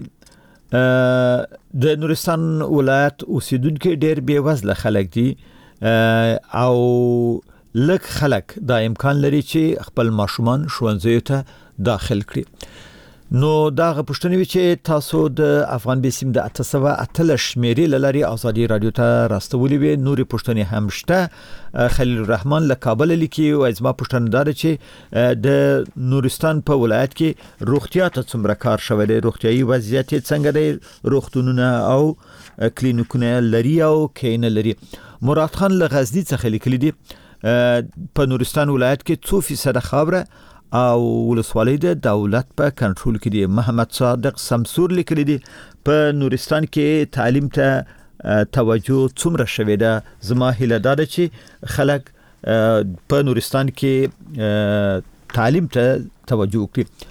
د نورستان ولایت اوسیدونکو ډېر بیوزله خلک دي او لک خلک دا امکان لري چې خپل ماشومان ښوونځیو ته داخل کړي نو دا غوښتنه وی چې تاسو د افغان بیسیم د 808 شمیرې لاري ازادي رادیو ته راستولې وي نوري پښتنې هم شته خلیل الرحمن له کابل لیکي او ازما پښتنه دار چې د نورستان په ولایت کې روغتیا ته څومره کار شوی دی روغتيایي وضعیت څنګه دی روغتونونه او کلینیکونه لري او کین لري مراد خان له غزنی څخه لیکلي دي په نورستان ولایت کې 2% خاوره او ولسوالۍ د دولت په کنټرول کې دي محمد صادق سمسور لیکلي دي په نورستان کې تعلیم ته توجه څومره شوی ده زما هیله ده چې خلک په نورستان کې تعلیم ته توجه وکړي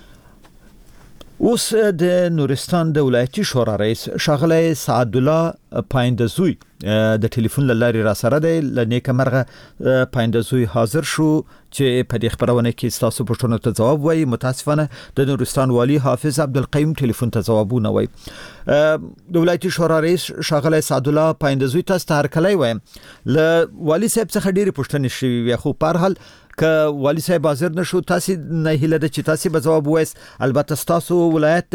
اوس د نورستان د ولایتي شورا رئیس شاغله سعد الله پایندزوی د ټلیفون لاري را سره دی لنیکه مرغه پایندزوی حاضر شو چې په دې خبرونه کې تاسو پوښتنه ته جواب وایي متاسفانه د نورستان والی حافظ عبدالقیوم ټلیفون ته جوابونه وایي د ولایتي شورا رئیس شاغله سعد الله پایندزوی تاسو ته هرکلی وایم ل والی صاحب څخه ډېری پوښتنې شوي خو په هر حال که والی صاحب حاضر نشو تاسو نه هیله د چې تاسو به جواب وایي البته تاسو ولایت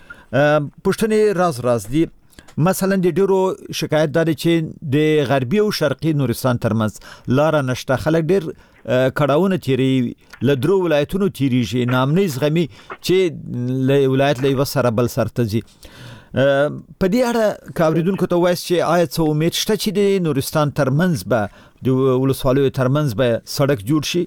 پښتنې راز دي مثلا د ډیرو شکایت دار چې د غربي او شرقي نورستان ترمنځ لار نشته خلک ډیر کډاونه تیری له درو ولایتونو تیریږي نامنې زغمي چې له ولایت له وسره بل سره ځي په دې اړه کاوریدونکو ته وایي چې آیا څه امید شته چې د نورستان ترمنځ به د ولسوالیو ترمنځ به سړک جوړ شي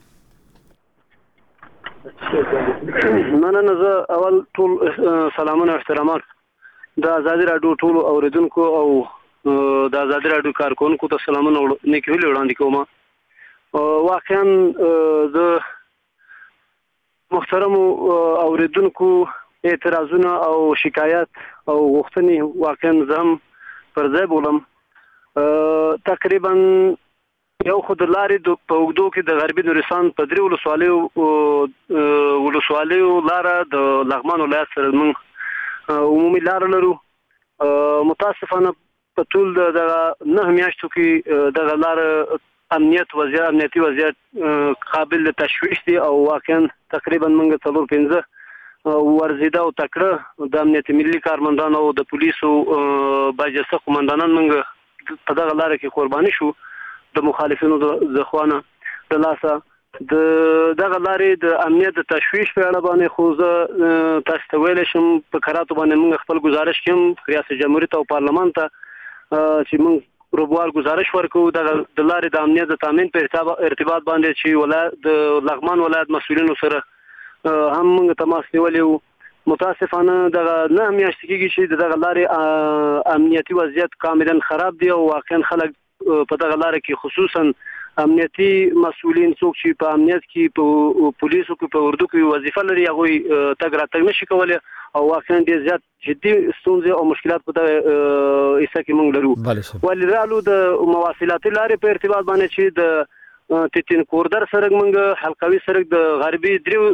نه زه اول ټول سلامونه احترامات د آزادي رادیو ټول اوریدونکو او د آزادي رادیو کارکونکو ته سلامونه نیکی ویلې وړاندې کوم واقعا د محترم اوریدونکو اعتراضونه او شکایت او غوښتنې واقعا زم پر ځای بولم تقریبا یو خود لارې په اوږدو کې د غربي نورستان په درې ولسوالیو لاره د لغمان ولایت سره موږ عمومي لاره لرو متاسفانه په ټول د 9 میاشتو کې دغه لاره امنیتي وضعیت قابل تشویش دی او واقعا تقریبا موږ 4-5 ورزیده او تکړه د امنیت ملي کارمندان او د پولیسو باجسته قومندانان موږ په دغه لار کې قرباني شو د مخالفینو د خوانه د لاسه د دغه لارې د امنیت د تشویش په اړه باندې خو زه تاسو ته ویل شم په قراتو باندې موږ خپل گزارش کوم ریاست جمهوریت او پارلمان ته چې موږ روبوال گزارش ورکو د لارې د امنیت د تامین په ارتباط باندې چې ولایت د لغمان ولایت مسؤلینو سره هم موږ تماس نیولې متاسفانه دغه نه میاشتې کېږي چې دغه لارې امنیتي وضعیت کاملا خراب دی او واقعا خلک په دغه لارې کې خصوصا امنیتي مسؤلین څوک چې په امنیت کې په پولیسو کې په اردو کې وظیفه لري هغه تګ راتګ نشي کولای او واقعا ډیر زیات جدي ستونزې او مشکلات په دغه حصہ کې موږ لرو ولرالو د مواصلات لارې په ارتباط باندې چې د تیتین کوردر سرک منګه حلقوي سرک د غربي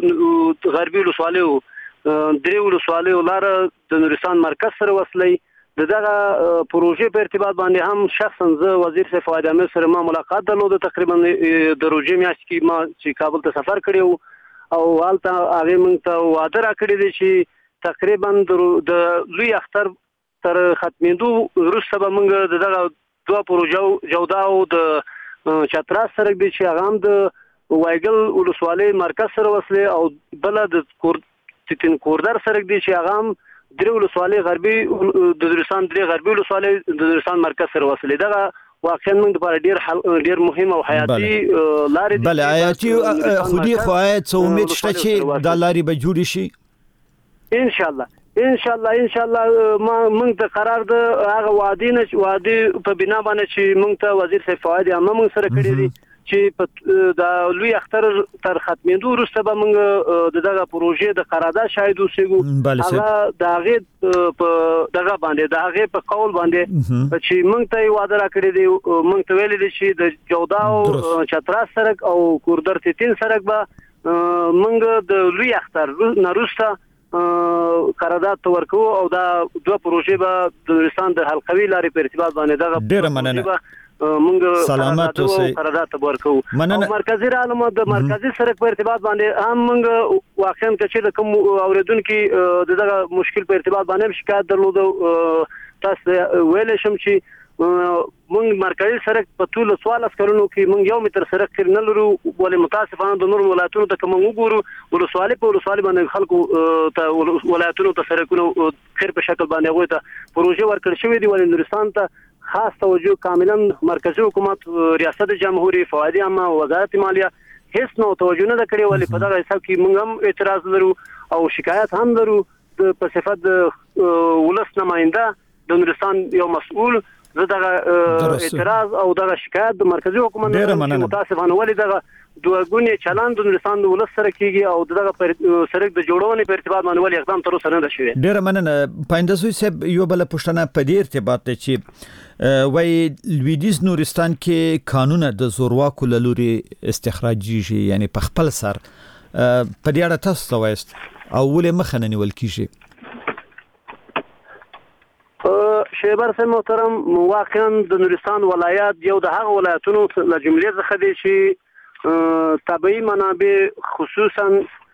ولسوالیو لار د نورستان مرکز سره وصلي دغه پروژې په ارتباط باندې هم شخصا زه وزیر سیف ادمه سره ما ملاقات درلوده تقریبا د روزي میاشت کې ما چې کابل ته سفر کړیو او حالته هغه موږ ته وعده راکړی دی چې تقریبا د لوی اختر تر ختمېدو وروسته به موږ دغه دوه پروژې جودا او د چتراس سرک دی چې هغه هم د وایګل ولسوالۍ مرکز سره وصلي او بل د تیتین کوردر سرک دی چې هغه هم درې ولسوالۍ غربي د نورستان درې غربي ولسوالۍ د نورستان مرکز سره وصلي دغه واقعا موږ لپاره ډیر مهم او حیاتي لارې دي بل حیاتي خودي خواهد څو امید شته چې دا لارې به جوړ شي ان شاء الله ما موږ ته قرار ده هغه وعده په بنا باندې چې موږ ته وزیر سیف فؤاد هم موږ سره کړی دي چې د لوی اختر تر ختمېدو وروسته به موږ دغه پروژې د قرارداد شاهد اوسېږو هغه د هغې په دغه باندې د هغې په قول باندې چې موږ ته وعده راکړې دي موږ ته ویلي دي چې د جودا او چتراس سرک او کوردر تیتین سرک به موږ د لوی اختر نه وروسته قرارداد ورکو او دا دوه پروژې به د نورستان د حلقوي لارې په ارتباط باندې دغه ډېره مننه موږ سلامت اوسئ قرارداد ورکو او مرکزی عالمه د مرکزی سرک په ارتباط باندې هم موږ واقعا چې د کوم اوریدونکو دغه مشکل په ارتباط باندې شکایت درلوده تاسو ویل شم چې موږ مرکزی سرک په ټول 14 کلونو کې موږ 1 متر سرک تر نه لرو ولې متاسفانه د نور ولایتونو ته کوم وګورو ولسوالۍ په ولسوالۍ باندې خلکو ته ولایتونو ته سرکونو خیر په شکل باندې هغه ته پروژې ورکړ شوې دي ولې نورستان ته خاص توجه کاملا مرکزی حکومت ریاست جمهوریت فوادي عامه وزارت مالیه هیڅ نو توجه نه کړې ولې په دغه حساب کې موږ هم اعتراض لرو او شکایت هم لرو په صفت د ولس نماینده د نورستان یو مسؤل زه دغه اعتراض او دغه شکایت د مرکزی حکومت متاسفانه ولې دغه دوه چلند د نورستان د ولس سره کیږي او دغه سرک د جوړونې په ارتباط باندې ولې اقدام تر اوسه نه ده شوی ډیره مننه پایندسوی صاحب یو بل پښتنه په دې ارتباط ته چې وای لویدیز نورستان کې قانون د زورواکو لوري استخراجي شي یعنی په خپل سر په دې اړه تاسو وایست او ولې مخه نه نیول کیږي شیبر سم محترم واقعا د نورستان ولایت یو د هغه ولایتونو له جملې څخه دی چې طبيعي منابع خصوصا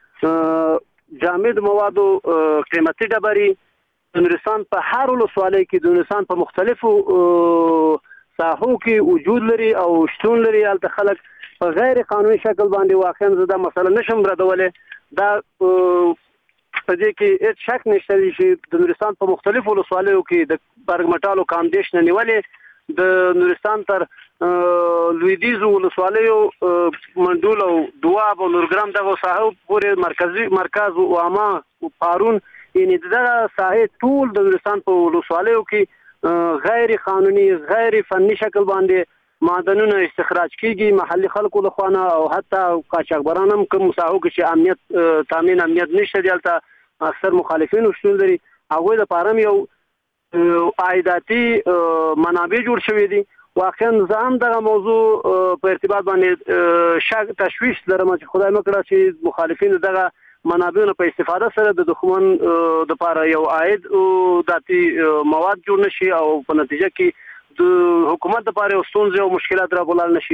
جامد موادو قیمتي ډبرې د نورستان په هر ولسوالۍ کې د نورستان په مختلفو ساحو کې وجود لري او شتون لري البته خلک په غیر قانوني شکل باندې واقعا زده مسله نشم ردولې دا په دې کې هیڅ شک نشته چې د نورستان په مختلفو ولسوالیو کې د برګمټالو کامدیش نه نیولې د نورستان تر لویدیز ولسوالیو منډول او دواب او نورګرام دغه ساحو پورې مرکز او عامه او پارون یعنی دغه ساحه ټول د نورستان په ولسوالیو کې غیر قانوني غیر فني شکل باندې معدنونه استخراج کیږي محلي خلکو له خوانه او حتی قاچاقبران هم کوم ساحو کې چې امنیت تامین امنیت نشته دلته اکثر مخالفین شتون لري هغه د پارم یو عایداتي منابع جوړ شوې دي واقعا ځان دغه موضوع په ارتباط باندې شک تشویش لرم چې خدای مکړه چې مخالفین دغه منابعونو په استفاده سره د دښمن د لپاره یو عاید ذاتي مواد جوړ نشي او په نتیجه کې د حکومت لپاره ستونزې او مشکلات راغلل نشي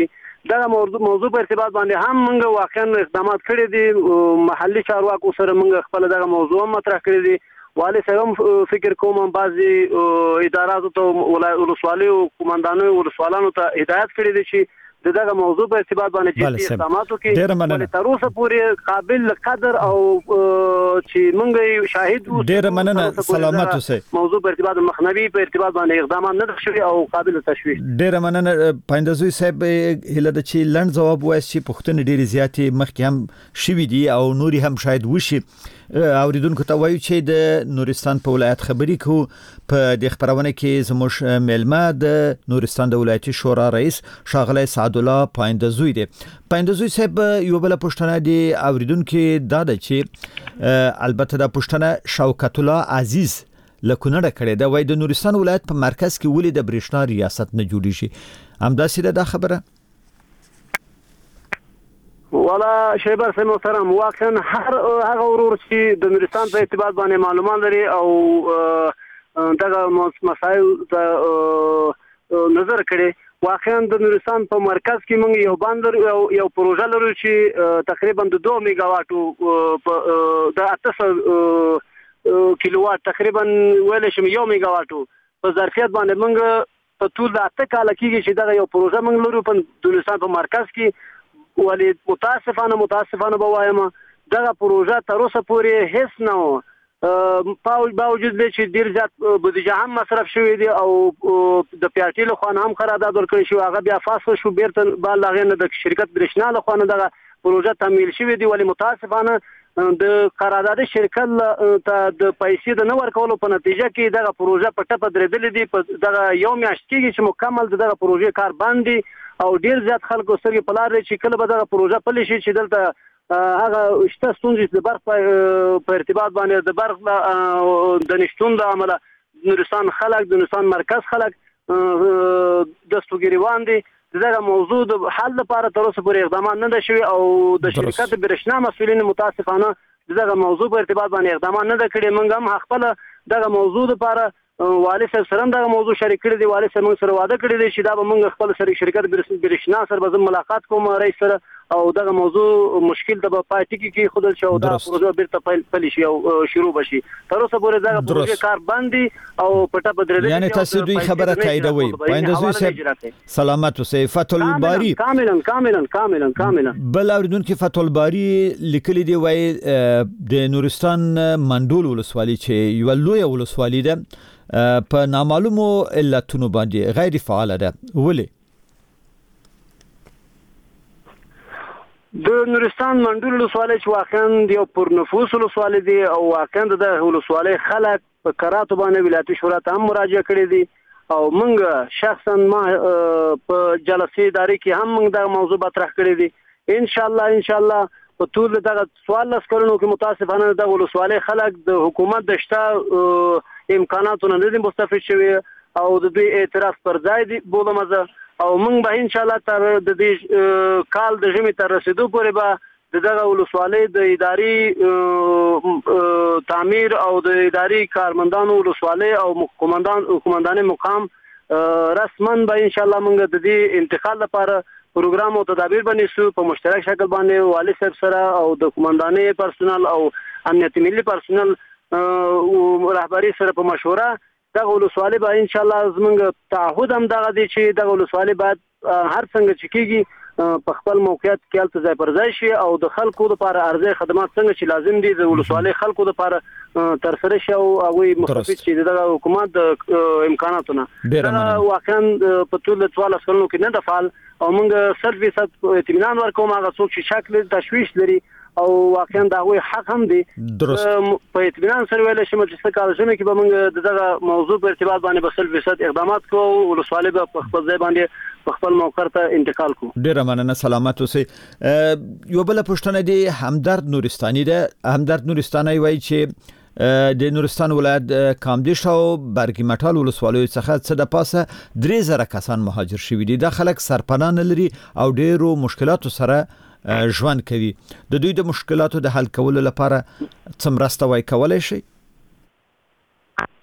دا موضوع په ارتباط باندې هم موږ واقعا اقدامات کړی دي محلي چارواکو سره موږ خپل دغه موضوع مطرح کړی دي والي سره فکر کوم بعضي اداراتو ته ولسوالۍ او قومندانو ولسوالانو ته هدایت کړی دي چې دغه موضوع په ارتباط باندې جدي اقداماتو کې تر اوسه پورې قابل قدر او چې موږ شاهد وو ډیر مننه سلامت اوسئ موضوع په ارتباط مخنوي په ارتباط باندې اقدامات نه شوي او قابل تشویق ډیر مننه پاینده صاحب هله د چی لند جواب وایي چې پښتون ډیر زیاتې مخکې هم شوي دي او نوري هم شاید وشي اوریدونکو ته وایو چې د نورستان په ولایت خبري کو په د خبرونه کې زموږ ملما د نورستان د ولایتي شورا رئیس شاغله سعد الله پایندزوی دی پایندزوی صاحب یو بل پښتنه دی اوریدونکو دا د چې البته د پښتنه شوکت الله عزیز لکونه کړي دا وای د نورستان ولایت په مرکز کې ولې د برېښنا ریاست نه جوړی شي همداسې د خبره ولا شیبر سم محترم واقعا هر هغه ورور چې د نورستان په ارتباط باندې معلومات لري او دغه مسایل ته نظر کړي واقعا د نورستان په مرکز کې موږ یو باندې یو پروژه لرو چې تقریبا د 2 میگا واټو د 800 کیلووات تقریبا ویل شم 1 میگا واټو په ظرفیت باندې موږ په ټول د 8 کال کې چې دغه یو پروژه موږ لرو په نورستان په مرکز کې ولی متاسفانه بوایم دغه پروژه تر اوسه پورې هیڅ نه باوجود چې ډیر زیات بودیجه هم مصرف شوی دی او د پیارټي له خوا هم قرارداد ورکړی شو هغه بیا فاصله شو بیرته بل هغه نه د شرکت برېښنا له خوا دغه پروژه تمویل شوی دی ولی متاسفانه د قرارداد شرکت ته د پیسې د نه ورکولو په نتیجه کې دغه پروژه په ټپه درېدلې دي دغه یو میاشت کې چې مکمل دغه پروژه کار باندې او ډیر زیات خلکو سره په لار چې کله به دغه پروژه پلي شي چې دلته هغه شته ستونزې د برق په ارتباط باندې د برق د نشټون د عمله نورستان خلک د نورستان مرکز خلک دستګریوان دي دغه موضوع د حل لپاره تر اوسه پورې اقدامات نه شوي او د شرکت برېښنا مسؤلین متاسفانه دغه موضوع په ارتباط باندې اقدامات نه کړي موږ هم خپل دغه موضوع لپاره والي صاحب سره دغه موضوع شریک کړی دی والي صاحب موږ سره وعده کړی دی چې دا به موږ خپل سره شرکت برېښنا سره به ملاقات کوم رئیس سره او دغه موضوع مشکل ته په پاتې کې خود شو دا پروژه بیرته پلی شي او شروع بشي تر اوسه پورې دغه پروژه کار باندې او پټه بدرېدل یعنی تاسو دوی خبره تاییدوي پایندزوی صاحب سلامت اوسئ فتح الباری کاملا بل اوریدونکو فتح الباری لیکلي دی وای د نورستان منډول ولسوالۍ چې یو لوی ولسوالۍ ده په نامعلومو علتونو باندې غیر فعال ده ولې د نورستان منډول ولسوالۍ چې واقعا یو پر نفوس ولسوالۍ دی او واقعا د ولسوالۍ خلک په قراتو باندې ولایتي شورا ته هم مراجعه کړې دي او موږ شخصا ما په جلسې ادارې کې هم موږ دا موضوع مطرح کړی دي ان شاء الله په ټول دغه سوال لسکرونو کې متاسفانه د ولسوالۍ خلک د حکومت د شته امکاناتو نه دي مستفید شوي او د دوی اعتراض پر ځای دي بولمزه او موږ به ان شاء الله تر د دې کال د ژمي تر رسیدو پورې به دغه ولسوالۍ د اداري تعمیر او د اداري کارمندانو ولسوالۍ او قومندان مقام رسما به ان شاء الله موږ د دې انتقال لپاره پروګرام او تدابیر باندې په مشترک شکل باندې والي صاحب سره او د قومنداني پرسونل او امنیتي ملي پرسونل رهبری سره په مشوره د ولسوالۍ به ان شاء الله زموږ تعهد هم دغه دی چې د ولسوالۍ بعد هر څنګه چې کیږي په خپل موقعیت کې الته ځای پر ځای شي او د خلکو لپاره ارزښت خدمات څنګه چې لازم دي د ولسوالۍ خلکو لپاره تر سره شي او هغه مخفف شي د حکومت د امکاناتو نه واقعا په ټول 14 کلونو کې نه د فعال او موږ سرویس اطمینان ورکوم هغه څوک چې شکل تشویش لري او واقعا دا وی حق هم دي په اطمینان سره ویل شي چې څه کال شمه کې به موږ دغه موضوع په ارتباط باندې به سرویس اقدامات کوو ولسوالۍ به په خپل ځای باندې په خپل موقع ته انتقال کوو ډیر مننه سلامت اوسئ یو بل پښتنه دی همدرد نورستاني ده همدرد نورستاني وایي چې د نورستان ولایت کامدیش او برګی مټال ولسوالۍ څخه څه د پاسه 3000 کسان مهاجر شوي دي د خلک سرپناه لري او ډیرو مشکلاتو سره ژوند کوي د دوی د مشکلاتو د حل کولو لپاره څه مرسته وای کولای شي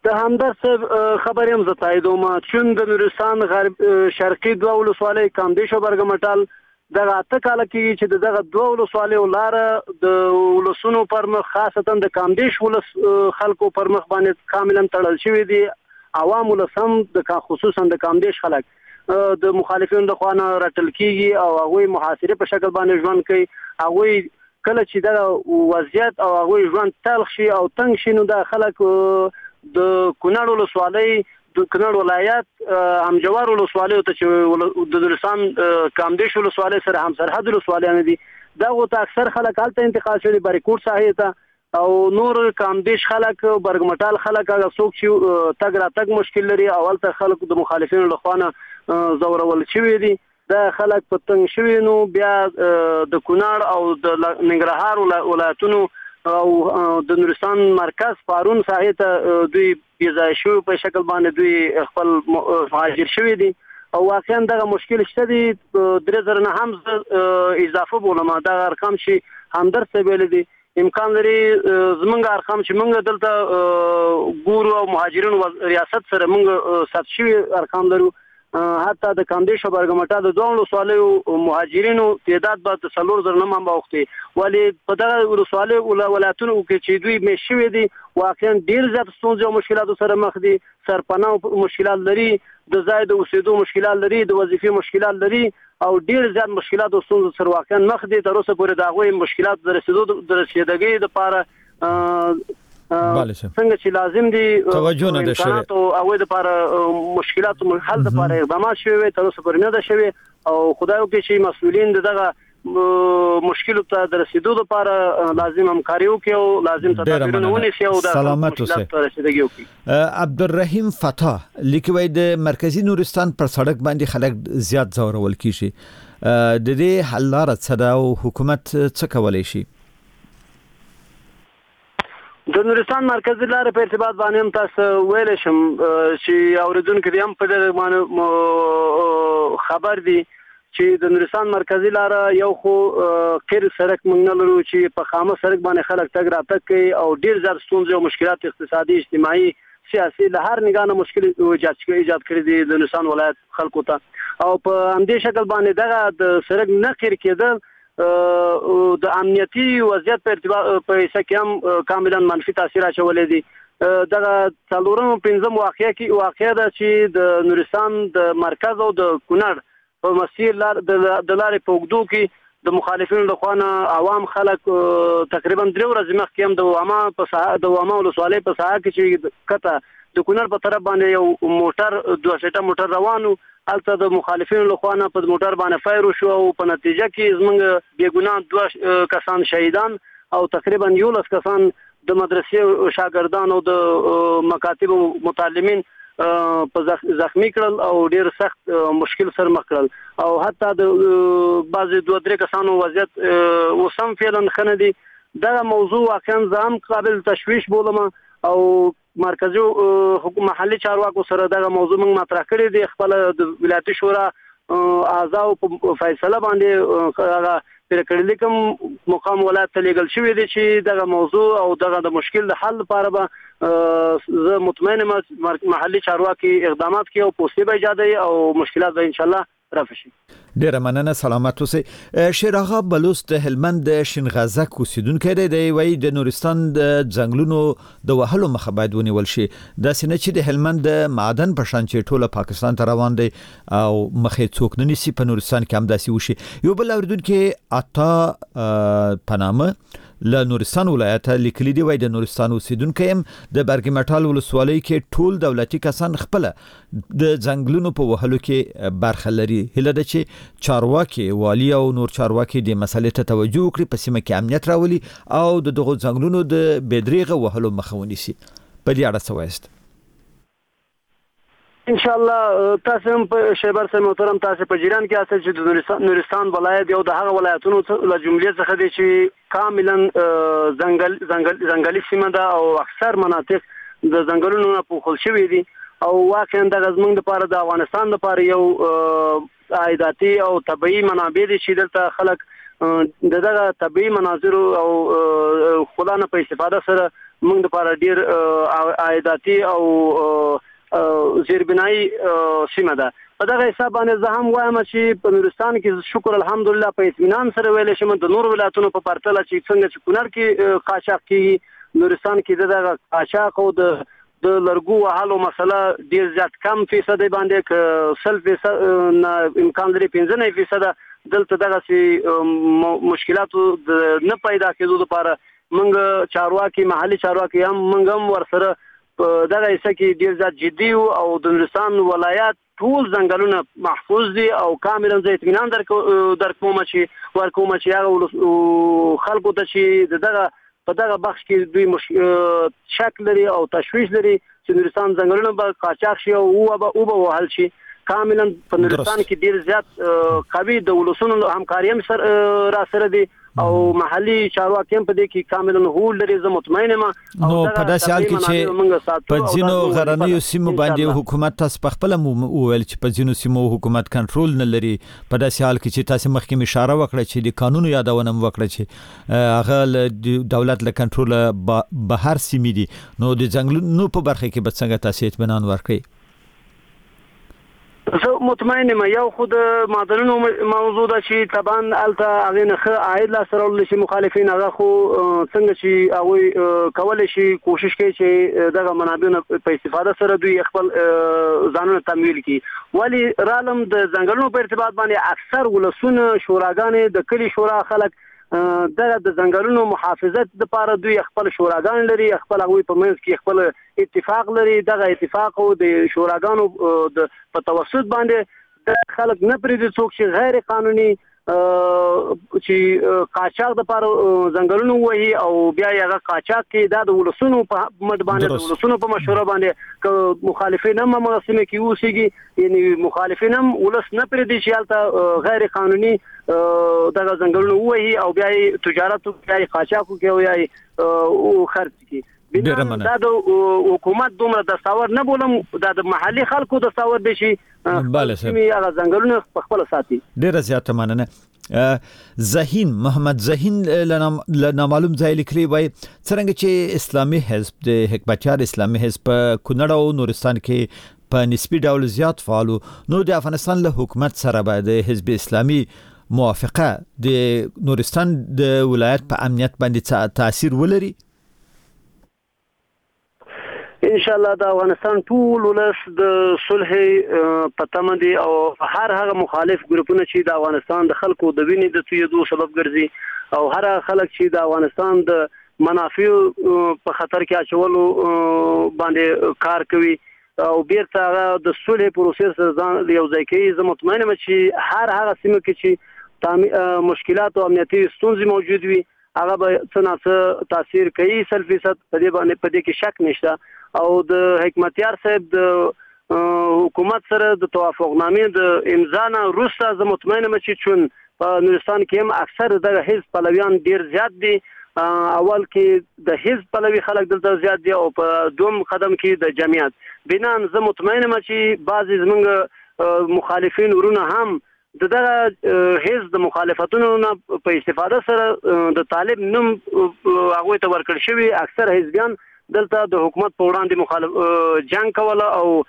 د همدرد صاحب خبرې هم زه تاییدوم چون د نورستان غرب شرقي دوه ولسوالۍ کامدیش او برګمټال دغه 8 کاله کې چې دغه دوه ولسوالیو لاره د ولسونو پر مخ خاصتا د کامدیش ولس خلکو پر مخ باندې کاملا تړل شوی دي عوام ولسم د خصوصا د کامدیش خلک د مخالفینو د خوانه رټل کیږي او هغه محاصره په شکل باندې ژوند کوي هغه کله چې د وضعیت او هغه ژوند تلخ شي او تنگ شي نو د خلک د کونړ ولسوالۍ د کونړ ولایت همجوار ولسوالۍ ته چې د نورستان کامدیش ولسوالۍ سره هم سرحد ولسوالۍ دي دا وته اکثر خلک حالت انتقال شوی بریکوټ ساحې ته او نور کامدیش خلک برګمټال خلک هغه څوک چې تګ را تګ مشکل لري اولته خلک د مخالفینو له خوانه زورول شوی دي دا خلک په تنگ شوی نو بیا د کونړ او د ننګرهار ولایتونو او د نورستان مرکز پارون ساحې ته دوی بیځای شو په شکل باندې دوی خپل مهاجر شوی دي او واقعا دغه مشکل شته دي 3000 نه هم اضافه بولم دا ارقام شي همدرد څه ویل دي امکان لري زمونږ ارقام چې مونږ دلته ګورو او مهاجرینو ریاست سره مونږ ثبت شوی ارقام لرو حتی د کامدیش او برګمټال د دوه ولسوالیو مهاجرینو تعداد به 4000 نه هم وختي ولی په دغه ولسوالیو ولایتونو کې چې دوی مشوي دي واقعا ډیر زیات ستونزې او مشکلات سره مخ دي سرپناه مشکلات لري د ځای د اوسېدو مشکلات لري د وظیفې مشکلات لري او ډیر زیات مشکلات او ستونزې سره واقعا مخ دي تر اوسه پورې دا غوي مشکلات د رسیدګۍ لپاره څنګه چې لازم دي توجه نه ده شوی او هغه د لپاره مشکلات حل لپاره اقدامات شوي تر اوسه پورې نه ده شوی او خدای وکړي چې مسؤلین دغه مشکل ته د رسیدو لپاره لازم همکاري وکړي او لازم تدابیر ونیسي او د مشکلات رسیدګي وکړي عبدالرحیم فتح لیکوي د مرکزی نورستان پر سړک باندې خلک زیات زورول کیږي د دې حل لاره څه ده او حکومت څه کولای شي د نورستان مرکزی لارې په ارتباط باندې هم تاسو ویل شم چې اوریدونکو دې هم په دې باندې خبر دي چې د نورستان مرکزی لاره یو خو قیر سړک موږ نه لرو چې په خامه سړک باندې خلک تګ راتګ کوي او ډیر زیات ستونزې او مشکلات اقتصادي اجتماعي سیاسي له هر نگاه نه مشکل ایجاد کړی دي د نورستان ولایت خلکو ته او په همدې شکل باندې دغه د سړک نه قیر کېدل د امنیتي وضعیت په ارتباط په حساب هم کاملا منفي تاثیر اچولې دي دغه څلورم پنځم واقعیا ده چې د نورستان د مرکز او د کونړ په مسیر لار د لارې په وګدو کې د مخالفینو له خوانه عوام خلک تقریبا 3 ورځې مخکې هم د وامه ولسوالۍ په ساحه کې چې کته د کونړ په طرف باندې یو موټر 2 سیټه موټر روانو البته د مخالفینو له خوانه په موټر باندې فایر وشو او په نتیجه کې زمونږ بیګناه 2 کسان شهیدان او تقریبا 11 کسان د مدرسې شاګردان او د مکاتب متعلمین په زخمی کړل او ډیر سخت مشکل سره مخ کړل او حتی د بعضی 2-3 کسانو وضعیت وسم فعلا خندي دا موضوع واقعا ځم قابل تشویش بولم او مرکزی حکومت محلي چارواکو سره دا موضوع موږ مطرح کړی دی خپل د ولایتي شورا اعضاء په فیصله باندې هغه پر کړل کوم مقام ولایت ته لګل شوی دی چې دا موضوع او دا د مشکل د حل لپاره به زه مطمئن محلي چارواکي اقدامات کوي او پوسټي به ایجاد او مشکلات به ان شاء الله رافشي. ډیره مننه سلامت اوسئ. شیر آغا بلوچ د هلمند شینغازک اوسیدونکی دی وایي د نورستان د ځنګلونو د وهلو مخه باید ونیول شي دا سینه چې د هلمند معدن په شان چې ټوله پاکستان ته روان دی او مخې څوک نه نیسي په نورستان کې هم داسې وشي. یو بل اوریدونکي عطا پنامه له نورستان ولایت لیکلي دی وای د نورستان اوسیدونکو هم د برګمټال ولسوالۍ کې ټول دولتي کسان خپل د ځنګلونو په وهلو کې برخه لري هله د چې چارواکي والی او نور چارواکي د مسلې ته توجه وکړي په سیمه کې امنیت راولي او د دغه ځنګلونو د بدریغه وهلو مخه ونیسي. په دې اړه څه وایست؟ ان شاء الله تاسو هم په شیبر سره محترم تاسو په جیران کې اصل چې د نورستان ولایت یو د هغه ولایتونو له جملې څخه دي چې کاملا ځنګلي سیمه ده او اکثر مناطق د ځنګلونو نه پوښل شوی دي او واقعا د غزمنګ لپاره د افغانستان لپاره یو عایداتي او طبيعي منابع دي چې دلته خلک دغه طبيعي مناظر او خلانه په استفاده سره موږ لپاره ډیر عایداتي او زیربنایي سیمه ده. په دغه حساب باندې زه هم وایم چې په نورستان کې شکر الحمدلله په اطمینان سره ویل شم د نور ولایتونو په پرتله چې څنګه چې کونړ کې قاچاق کیږي، نورستان کې دغه قاچاق او د لرګو وهلو مسله ډیر زیات کم فیصد باندې ک 100% امکان لري 15% دلته دغه مشکلاتو نه پیدا کېدو لپاره موږ چارواکي محلي چارواکي هم ورسره په دغه حصہ کې ډیر زیات جدي او د نورستان ولایت ټول ځنګلونه محفوظ دي او کاملا زه اطمینان درکوم چې ورکوم چې هغه خلکو ته چې دغه په دغه بخش کې دوی شک لري او تشویش لري چې نورستان ځنګلونه به قاچاق شي او به وهل شي. کاملا په نورستان کې ډیر زیات قوي د ولسونو همکاري هم را سره دي او محلي چارواکي هم په دې کې کاملا هول لري. زه مطمئن یم نو په داسې حال کې چې په ځینو غرنیو سیمو باندې حکومت تاسو په خپل وویل چې په ځینو سیمو حکومت کنټرول نه لري، په داسې حال کې چې تاسو مخکې اشاره وکړه چې د قانون یادونه وکړه چې هغه دولت له کنټرول بهر سیمې دي، نو د ځنګلونو په برخه کې به څنګه تاسو اطمینان ورکړئ؟ زه مطمئن یم یو خود معدنونو موضوع ده چې طبعا الته هغه نه عاید لا سره ول شي مخالفین هغه خو څنګه چې هغه کولای شي کوشش کوي چې دغه منابعونو په استفاده سره دوی خپل ځانونه تمویل کړي. ولی رالم د ځنګلونو په ارتباط باندې اکثر ولسونه شوراګانې د کلی شورا خلک دغه د ځنګلونو محافظت لپاره دوی خپل شوراګان لري، خپل هغه په منځ کې خپل اتفاق لري. دغه اتفاق او د شوراګانو د په توسط باندې د خلک نه پریږدي څوک چې غیر قانوني چې قاچاق د لپاره ځنګلونو وهي او بیا هغه قاچاق کې د ولسونو په مد باندې د ولسونو په مشوره باندې مخالفین هم مراسمه کې اوسېږي، یعنی مخالفین هم ولس نه پریږدي چې حالت غیر قانوني دغه ځنګلونو وهي او بیا تجارت کوي قاچاق کوي او خرڅ کوي. دا د حکومت دومره دستاور نه بولم، دا د محلي خلکو دستاور دی چې هغه ځنګلونه په خپل ساتي. ډیره زیاته مننه. محمد زهین لنامعلوم ځای لیکلی وای څنګه چې اسلامي حزب د حکمتیار اسلامي حزب په کونړ او نورستان کې په نسبی ډول زیات فعالو، نو د افغانستان له حکومت سره به د حزب اسلامي موافقه د نورستان د ولایت په امنیت باندې تاثیر ولري؟ ان شاء الله د افغانستان ټول ولس د صلح په تمه دي او هر هغه مخالف ګروپونه چې د افغانستان د خلکو د وینې د تویدو سبب ګرځي او هر خلک چې د افغانستان د منافع په خطر کې اچولو باندې کار کوي او بیرته د صلح پروسس ځان یو ځای کوي. زه مطمئن یم چې هر هغه سیمه کې چې مشکلات او امنیتي ستونزې موجود وي هغه به څه تاثیر کوي 100% په دې باندې په دې کې شک نشته. او د حکمتیار صاحب د حکومت سره د توافقنامې د امضا نه وروسته زه مطمئن یم چې چون په نورستان کې هم اکثر د حزب پلویان ډیر زیات دي. اول کې د حزب پلوي خلک دلته زیات دي او په دوم قدم کې د جمعیت. بنان زه مطمئن یم چې بعضی زمونږ مخالفین ورونه هم دغه حزب د مخالفتونو نه په استفاده سره د طالب نوم هغه ته ورکړ شوی. اکثر حزبیان دلته د حکومت په وړاندې جنگ کوله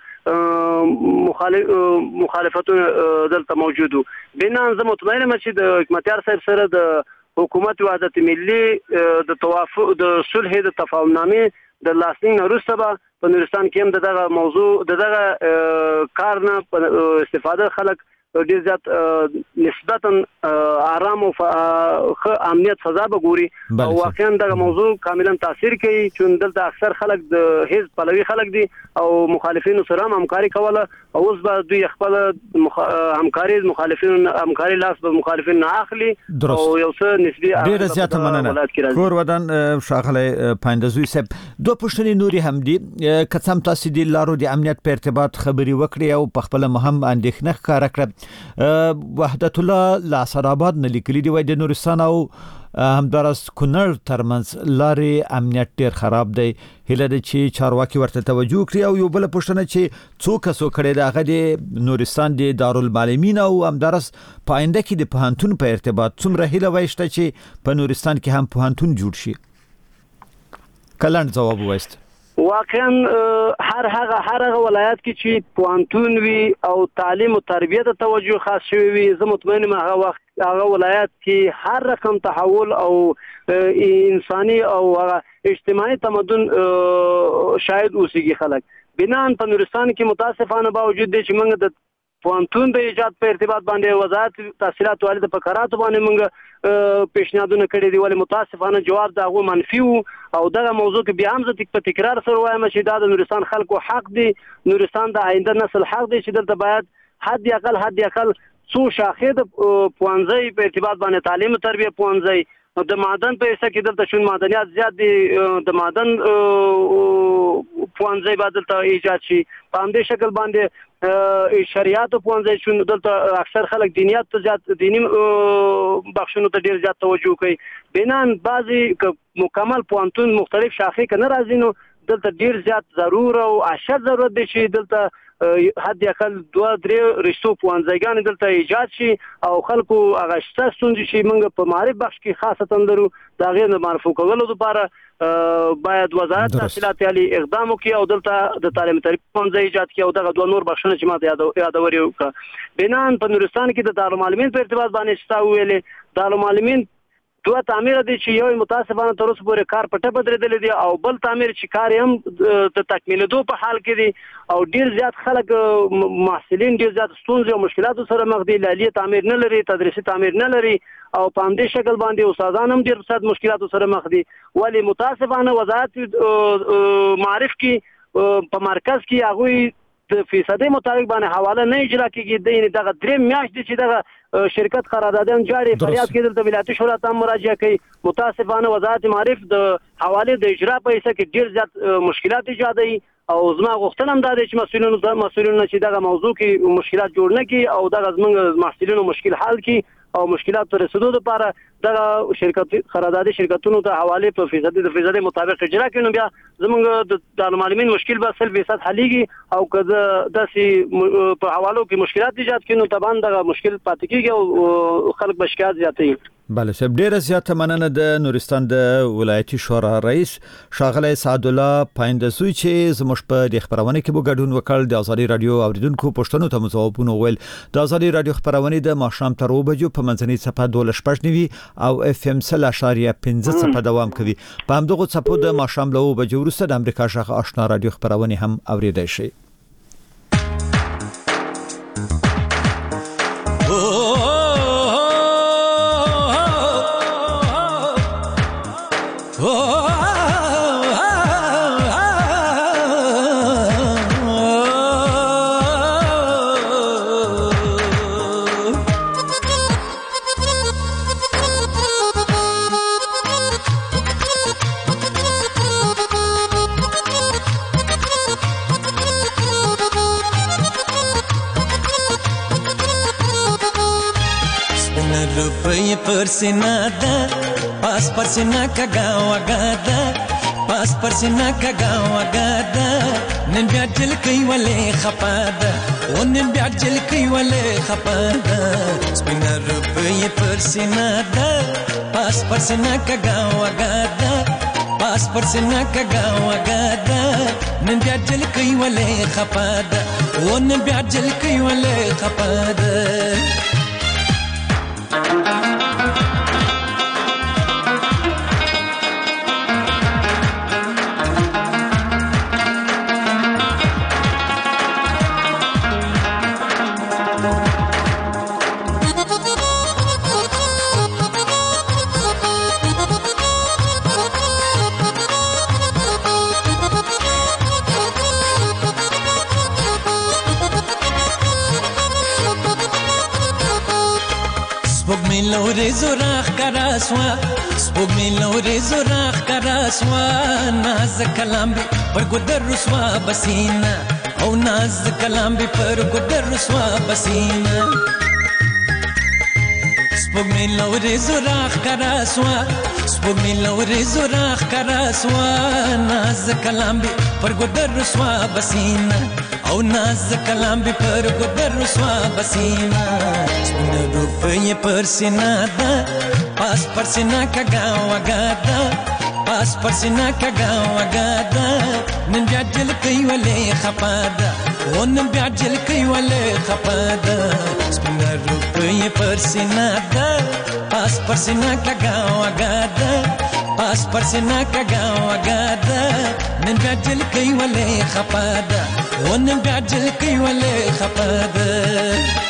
او مخالفتونه دلته موجودو. بنان زه مطمئن یم چې د حکمتیار صاحب سره د حکومت وحدت ملي د توافق د صلح د تفاهمنامې د لاسلیک وروسته په نورستان کې هم دغه موضوع دغه کار نه استفاده خلک ډیر زیات نسبتا آرام او امنیت فضا به ګوري او واقعا دغه موضوع کاملا تاثیر کوي چې دلته اکثر خلک د حزب پلوي خلک دي او مخالفین سره همکاري کوله او اوس به دوی خپل همکاري همکاري لاس به مخالفین نه اخلي او یو څه نسبی ډیر زیات مننه. کور ودان شاغله پاندزوی سب دوه پښتني نوري هم دي کڅم تاسو د لارو د امنیت په ارتباط خبري وکړي او په خپل مهم اندېښنه ښکارا کړ. وحدت الله لاسراباد نه لیکلي دی وای د نورستان او همدارس کونړ ترمنځ لارې امنیت ډیر خراب دی. هله د چې چارواکي ورته توجه کړی او یو بل پښتنه چې څوک سو کړي دا غدي نورستان د دارالمعلمین او همدارس پاینده کې د پوهنتون په ارتباط څومره هله وایشته چې په نورستان کې هم پوهنتون جوړ شي. کلند جواب وایست. واقعا هر هغه ولایت کې چې پوهنتون وي او تعلیم او تربیه ته توجه خاص شوی وي، زه مطمئن یم هغه ولایت کې هر رقم تحول او انساني او اجتماعي تمدن شاید اوسېږي خلک. بنان په نورستان کې متاسفانه باوجود دی چې موږ د پوهنتون د ایجاد په ارتباط باندې وزارت تحصیلات والي د فقراتو باندې موږ پیشنهادونه کړي دي، ولې متاسفانه جواب د هغو منفي و. او دغه موضوع کې بیا هم زه په تکرار سره وایم چې دا د نورستان خلکو حق دی، نورستان د آینده نسل حق دی چې دلته باید حد اقل څو شاخې د پوهنځي په ارتباط باندې تعلیم او تربیه پوهنځي د معدن په حصہ کې دلته شون معدنیات زیات دي، د معدن پوهنځي باید دلته ایجاد شي. په همدې شکل باندې شریعت پوهنځي شون دلته اکثر خلک دینیات ته زیات دینی بخښونو ته ډیر زیات توجه کوي. بنان بعضی مکمل پوهنتون مختلف شاخې کنه راځي نو دلته ډیر زیات ضرور او اشد ضرورت دی چې دلته حد اقل 2-3 رشتو پوهنځیګان دلته ایجاد شي او خلکو هغه شته ستونزې چې موږ په معرف بخش کې خاصتا درو دا غیر معرفو کولو لپاره باید وزارت تحصیلات عالی اقدام وکړي او دلته د تعلیم تربیه پوهنځي ایجاد کړي او دغه دوه نور بخښنه چې ما یادوري وکړه. بنان په نورستان کې د دارالمعلمین په ارتباط باندې شتا ویلې دارالمعلمین دوه تعمیر دي چې یو متاسفانه تر اوسه پورې کار پټه بدرېدل دي او بل تعمیر چې کار هم د تکمیلېدو په حال کې دي او ډیر زیات خلک محصلین ډیر زیات ستونزې او مشکلاتو سره مخ دي. لالیه تعمیر نه لري، تدریسي تعمیر نه لري او په همدې شکل باندې استادان هم ډیر زیات مشکلاتو سره مخ دي. ولی متاسفانه وزارت معرف کې په مرکز کې هغوی د فیصدي مطابق باندې حواله نه اجرا کیږي. دغه درې میاشتې چې دغه شرکت قراردادان جاری فریاد کېدل د ولایتي شورا ته مراجعه کوي. متاسفانه وزارت معرف د حواله د اجرا په حصہ کې ډیر زیات مشکلات ایجادوي او زما غوښتنه هم دا ده چې مسؤلینو چې دغه موضوع کې مشکلات جوړ نه کړي او دغه زموږ محصلینو مشکل حل کړي او مشکلات تر رسیدو لپاره دغه شرکت قراردادي شرکتونو ته حواله په فیصدي مطابق اجرا کړي. نو بیا زموږ د دارالمعلمین مشکل به 100% حلېږي او که داسې په حوالو کې مشکلات ایجاد کړي نو طبعا دغه مشکل پاتې کېږي او خلک به شکایت زیاتوي. بله صاحب ډیره زیاته مننه د نورستان د ولایتي شورا رئیس ښاغلی سعد الله پایندسوی چې زموږ په د خبرونه کې به ګډون وکړ. د ازادي رادیو اوریدونکو پوښتنو ته ځوابونه ویل. د ازادي رادیو خبرونه د ماښام تر 2 بجو په منځنۍ صفحه 12.9 او اف ام 0.15 صفحه دوام کوي. په همدغه صفحو د ماښام له 2 بجو وروسته د امریکا شاخ آشنا رادیو خبرونه هم اوریدای شي. परसिना दा पास परसिना का गाँव गादा पास परसिना का गाँव गादा नन ब्याज जल कई वाले खपादा वो नन ब्याज जल कई वाले खपादा स्पिना रुपये परसिना दा पास परसिना का गाँव गादा पास परसिना का गाँव गादा नन ब्याज जल कई वाले खपादा वो नन ब्याज जल कई वाले खपादा. لوري زراخ کراسوا سپوږ می لوري زراخ کراسوا ناز کلام به پر ګدر رسوا بسینا او ناز کلام به پر ګدر رسوا بسینا سپوږ می لوري زراخ کراسوا سپوږ می لوري زراخ کراسوا ناز کلام به پر ګدر رسوا بسینا او ناز کلام به پر ګدر رسوا بسینا. روپये परसिना दा पास परसिना का गाँव गादा پاس پر سینا کګا وګادا نن بیا جل کوي ولې خپادا ونن بیا جل کوي ولې خپادا سپینه روپې پر سینا دا پاس پر سینا کګا وګادا پاس پر سینا کګا وګادا نن بیا جل کوي ولې خپادا ونن بیا جل کوي ولې خپادا